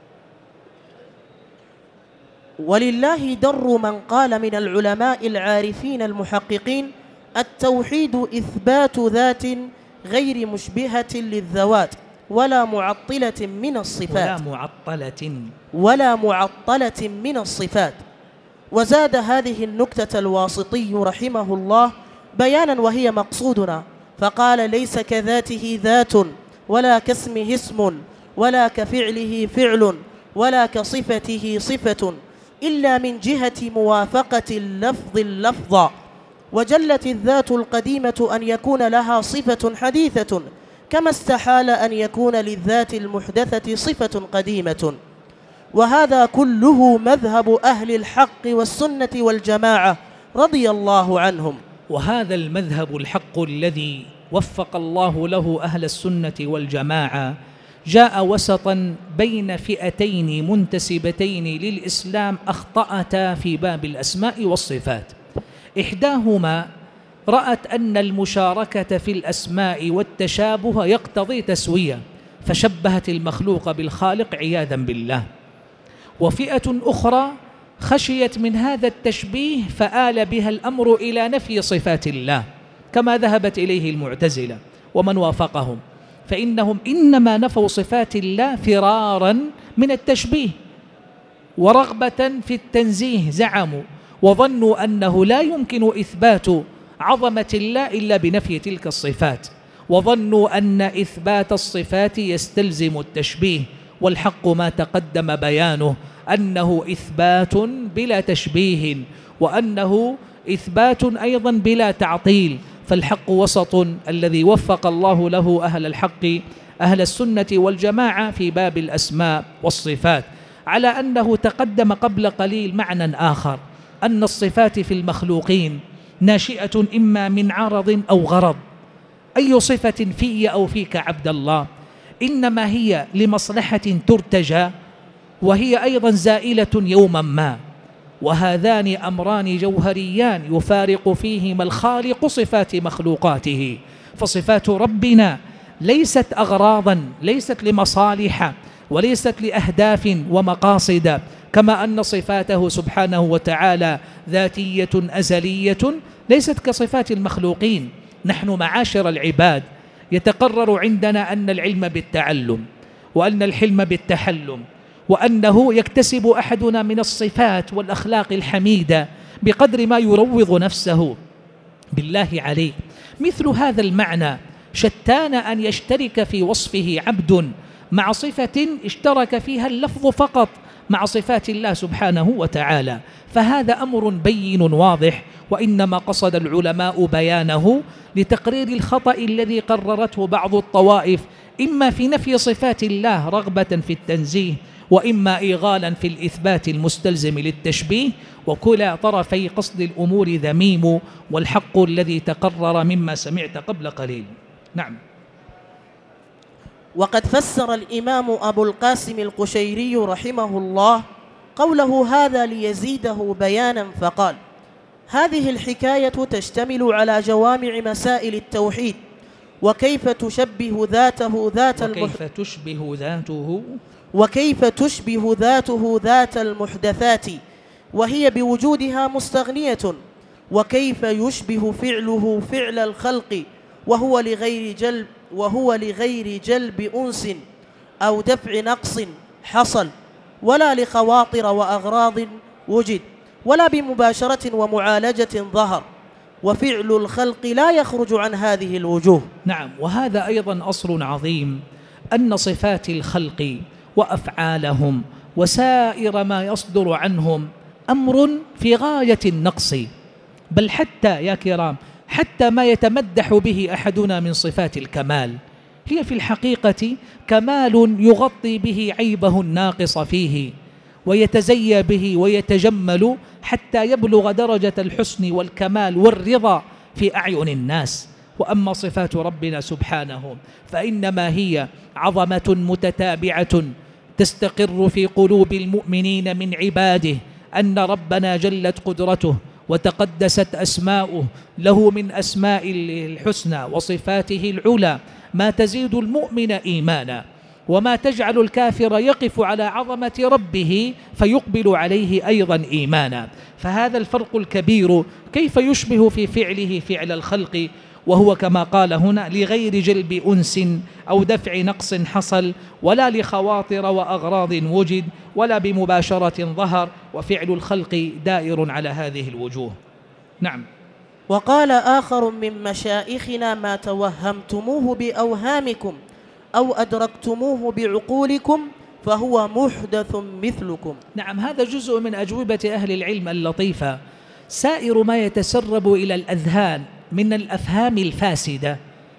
S2: ولله در من قال من العلماء العارفين المحققين: التوحيد إثبات ذات غير مشبهة للذوات ولا معطلة من الصفات
S1: ولا معطلة
S2: ولا معطلة من الصفات. وزاد هذه النكتة الواسطي رحمه الله بيانا وهي مقصودنا، فقال: ليس كذاته ذات، ولا كاسمه اسم، ولا كفعله فعل، ولا كصفته صفة، إلا من جهة موافقة اللفظ اللفظ. وجلت الذات القديمة أن يكون لها صفة حديثة، كما استحال أن يكون للذات المحدثة صفة قديمة. وهذا كله مذهب أهل الحق والسنة والجماعة رضي الله عنهم.
S1: وهذا المذهب الحق الذي وفق الله له أهل السنة والجماعة جاء وسطا بين فئتين منتسبتين للإسلام أخطأتا في باب الأسماء والصفات. إحداهما رأت أن المشاركة في الأسماء والتشابه يقتضي تسوية، فشبهت المخلوق بالخالق عياذا بالله. وفئة أخرى خشيت من هذا التشبيه فآل بها الأمر إلى نفي صفات الله، كما ذهبت إليه المعتزلة ومن وافقهم، فإنهم إنما نفوا صفات الله فرارا من التشبيه ورغبة في التنزيه زعموا، وظنوا أنه لا يمكن إثبات عظمة الله إلا بنفي تلك الصفات، وظنوا أن إثبات الصفات يستلزم التشبيه، والحق ما تقدم بيانه أنه إثبات بلا تشبيه، وأنه إثبات أيضا بلا تعطيل. فالحق وسط الذي وفق الله له أهل الحق أهل السنة والجماعة في باب الأسماء والصفات، على أنه تقدم قبل قليل معنى آخر، أن الصفات في المخلوقين ناشئة إما من عرض أو غرض. أي صفة في أو فيك عبد الله إنما هي لمصلحة ترتجى، وهي أيضا زائلة يوما ما، وهذان أمران جوهريان يفارق فيهما الخالق صفات مخلوقاته. فصفات ربنا ليست أغراضا، ليست لمصالح، وليست لأهداف ومقاصد، كما أن صفاته سبحانه وتعالى ذاتية أزلية ليست كصفات المخلوقين. نحن معاشر العباد يتقرر عندنا أن العلم بالتعلم، وأن الحلم بالتحلم، وأنه يكتسب أحدنا من الصفات والأخلاق الحميدة بقدر ما يروض نفسه. بالله عليك، مثل هذا المعنى شتان أن يشترك في وصفه عبد مع صفة اشترك فيها اللفظ فقط مع صفات الله سبحانه وتعالى، فهذا أمر بين واضح، وإنما قصد العلماء بيانه لتقرير الخطأ الذي قررته بعض الطوائف، إما في نفي صفات الله رغبة في التنزيه، وإما إيغالا في الإثبات المستلزم للتشبيه، وكلا طرفي قصد الأمور ذميم، والحق الذي تقرر مما سمعت قبل قليل. نعم.
S2: وقد فسر الإمام أبو القاسم القشيري رحمه الله قوله هذا ليزيده بيانا فقال: هذه الحكاية تشتمل على جوامع مسائل التوحيد، وكيف تشبه ذاته ذات
S1: وكيف تشبه ذاته
S2: وكيف تشبه ذاته ذات المحدثات وهي بوجودها مستغنية، وكيف يشبه فعله فعل الخلق وهو لغير جلب وهو لغير جلب أنس أو دفع نقص حصل، ولا لخواطر وأغراض وجد، ولا بمباشرة ومعالجة ظهر، وفعل الخلق لا يخرج عن هذه الوجوه.
S1: نعم، وهذا أيضا أصل عظيم، أن صفات الخلق وأفعالهم وسائر ما يصدر عنهم أمر في غاية النقص، بل حتى يا كرام حتى ما يتمدح به أحدنا من صفات الكمال هي في الحقيقة كمال يغطي به عيبه الناقص فيه، ويتزيى به ويتجمل حتى يبلغ درجة الحسن والكمال والرضا في أعين الناس. وأما صفات ربنا سبحانه فإنما هي عظمة متتابعة تستقر في قلوب المؤمنين من عباده، أن ربنا جلت قدرته وتقدست أسماؤه، له من أسماء الحسنى وصفاته العلى ما تزيد المؤمن إيمانا، وما تجعل الكافر يقف على عظمة ربه فيقبل عليه أيضا إيمانا. فهذا الفرق الكبير كيف يشبه في فعله فعل الخلق، وهو كما قال هنا لغير جلب أنس أو دفع نقص حصل، ولا لخواطر وأغراض وجد، ولا بمباشرة ظهر، وفعل الخلق دائر على هذه الوجوه. نعم.
S2: وقال آخر من مشائخنا: ما توهمتموه بأوهامكم أو أدركتموه بعقولكم فهو محدث مثلكم.
S1: نعم، هذا جزء من أجوبة أهل العلم اللطيفة. سائر ما يتسرب إلى الأذهان من الأفهام الفاسدة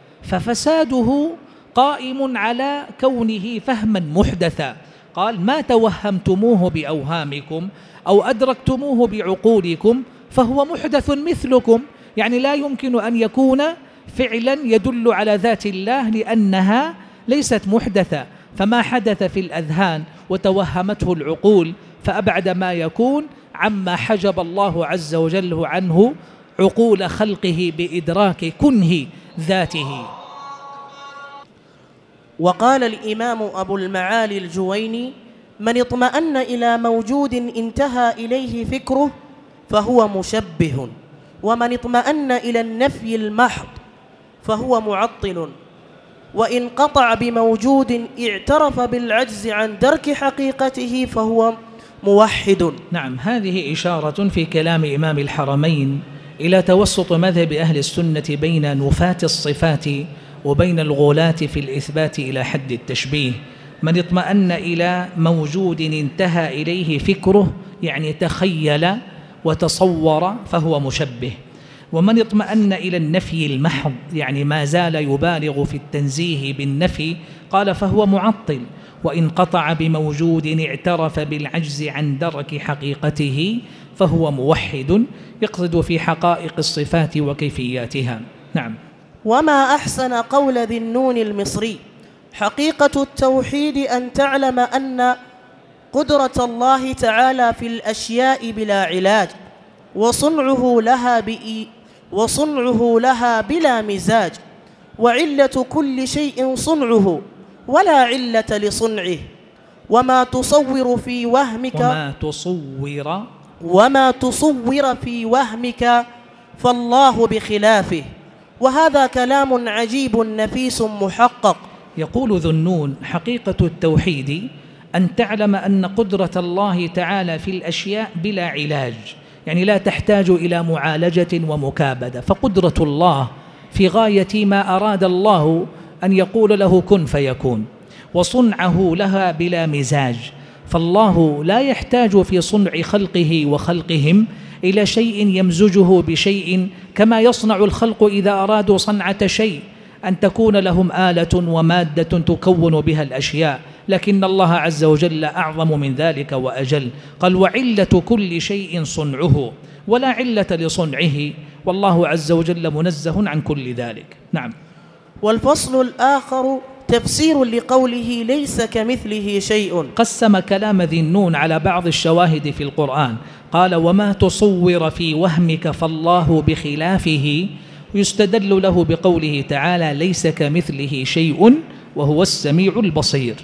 S1: ففساده قائم على كونه فهما محدثا. قال: ما توهمتموه بأوهامكم أو أدركتموه بعقولكم فهو محدث مثلكم، يعني لا يمكن أن يكون فعلا يدل على ذات الله لأنها ليست محدثة. فما حدث في الأذهان وتوهمته العقول فأبعد ما يكون عما حجب الله عز وجل عنه عقول خلقه بإدراك كنه ذاته.
S2: وقال الإمام أبو المعالي الجويني: من اطمأن إلى موجود انتهى إليه فكره فهو مشبه، ومن اطمأن إلى النفي المحض فهو معطل، وإن قطع بموجود اعترف بالعجز عن درك حقيقته فهو موحد.
S1: نعم، هذه إشارة في كلام إمام الحرمين إلى توسط مذهب أهل السنة بين نفاة الصفات وبين الغلاة في الإثبات إلى حد التشبيه. من اطمأن إلى موجود انتهى إليه فكره يعني تخيل وتصور فهو مشبه، ومن اطمأن إلى النفي المحض يعني ما زال يبالغ في التنزيه بالنفي قال فهو معطل، وإن قطع بموجود اعترف بالعجز عن درك حقيقته فهو موحد، يقصد في حقائق الصفات وكيفياتها. نعم.
S2: وما أحسن قول ذي النون المصري: حقيقة التوحيد أن تعلم أن قدرة الله تعالى في الأشياء بلا علاج، وصنعه لها بإي وصنعه لها بلا مزاج، وعلة كل شيء صنعه ولا علة لصنعه، وما تصور في وهمك
S1: وما تصور
S2: وما تصور في وهمك فالله بخلافه. وهذا كلام عجيب نفيس محقق.
S1: يقول ذو النون: حقيقة التوحيد أن تعلم أن قدرة الله تعالى في الأشياء بلا علاج، يعني لا تحتاج إلى معالجة ومكابدة، فقدرة الله في غاية ما أراد الله أن يقول له كن فيكون، وصنعه لها بلا مزاج، فالله لا يحتاج في صنع خلقه وخلقهم إلى شيء يمزجه بشيء، كما يصنع الخلق إذا أرادوا صنعة شيء أن تكون لهم آلة ومادة تكون بها الأشياء، لكن الله عز وجل أعظم من ذلك وأجل. قال: وعلة كل شيء صنعه ولا علة لصنعه، والله عز وجل منزه عن كل ذلك. نعم.
S2: والفصل الآخر تفسير لقوله ليس كمثله شيء.
S1: قسم كلام ذي النون على بعض الشواهد في القرآن، قال وما تصور في وهمك فالله بخلافه، يستدل له بقوله تعالى ليس كمثله شيء وهو السميع البصير.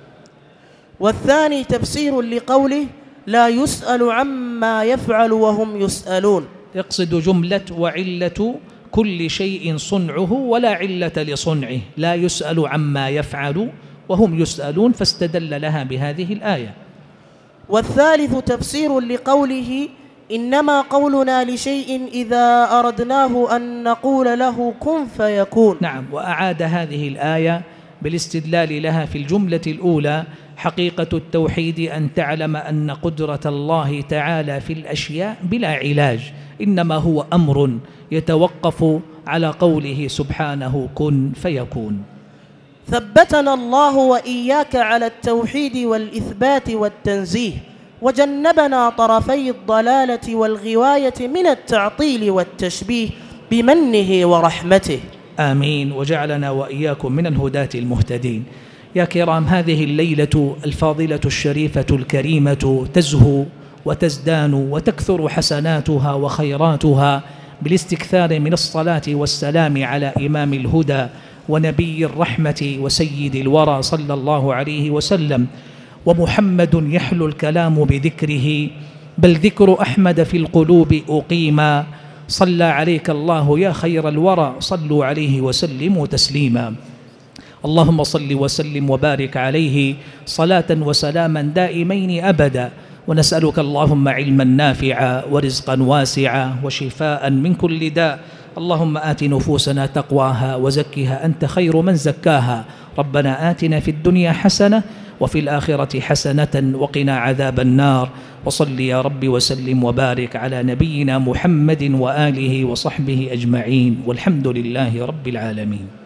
S2: والثاني تفسير لقوله لا يسأل عما يفعل وهم يسألون،
S1: يقصد جملة وعلة كل شيء صنعه ولا علة لصنعه، لا يسأل عما يفعل وهم يسألون، فاستدل لها بهذه الآية.
S2: والثالث تفسير لقوله إنما قولنا لشيء إذا أردناه أن نقول له كن فيكون.
S1: نعم، وأعاد هذه الآية بالاستدلال لها في الجملة الأولى حقيقة التوحيد أن تعلم أن قدرة الله تعالى في الأشياء بلا علاج، إنما هو أمر يتوقف على قوله سبحانه كن فيكون.
S2: ثبتنا الله وإياك على التوحيد والإثبات والتنزيه، وجنبنا طرفي الضلالة والغواية من التعطيل والتشبيه بمنه ورحمته.
S1: آمين، وجعلنا وإياكم من الهداة المهتدين. يا كرام، هذه الليلة الفاضلة الشريفة الكريمة تزهو وتزدان وتكثر حسناتها وخيراتها بالاستكثار من الصلاة والسلام على إمام الهدى ونبي الرحمة وسيد الورى صلى الله عليه وسلم. ومحمد يحلو الكلام بذكره، بل ذكر أحمد في القلوب أقيما. صلى عليك الله يا خير الورى، صلوا عليه وسلموا تسليما. اللهم صل وسلم وبارك عليه صلاة وسلاما دائمين أبدا، ونسألك اللهم علما نافعا ورزقا واسعا وشفاء من كل داء. اللهم آت نفوسنا تقواها وزكها أنت خير من زكاها. ربنا آتنا في الدنيا حسنة وفي الآخرة حسنة وقنا عذاب النار. وصل يا رب وسلم وبارك على نبينا محمد وآله وصحبه أجمعين، والحمد لله رب العالمين.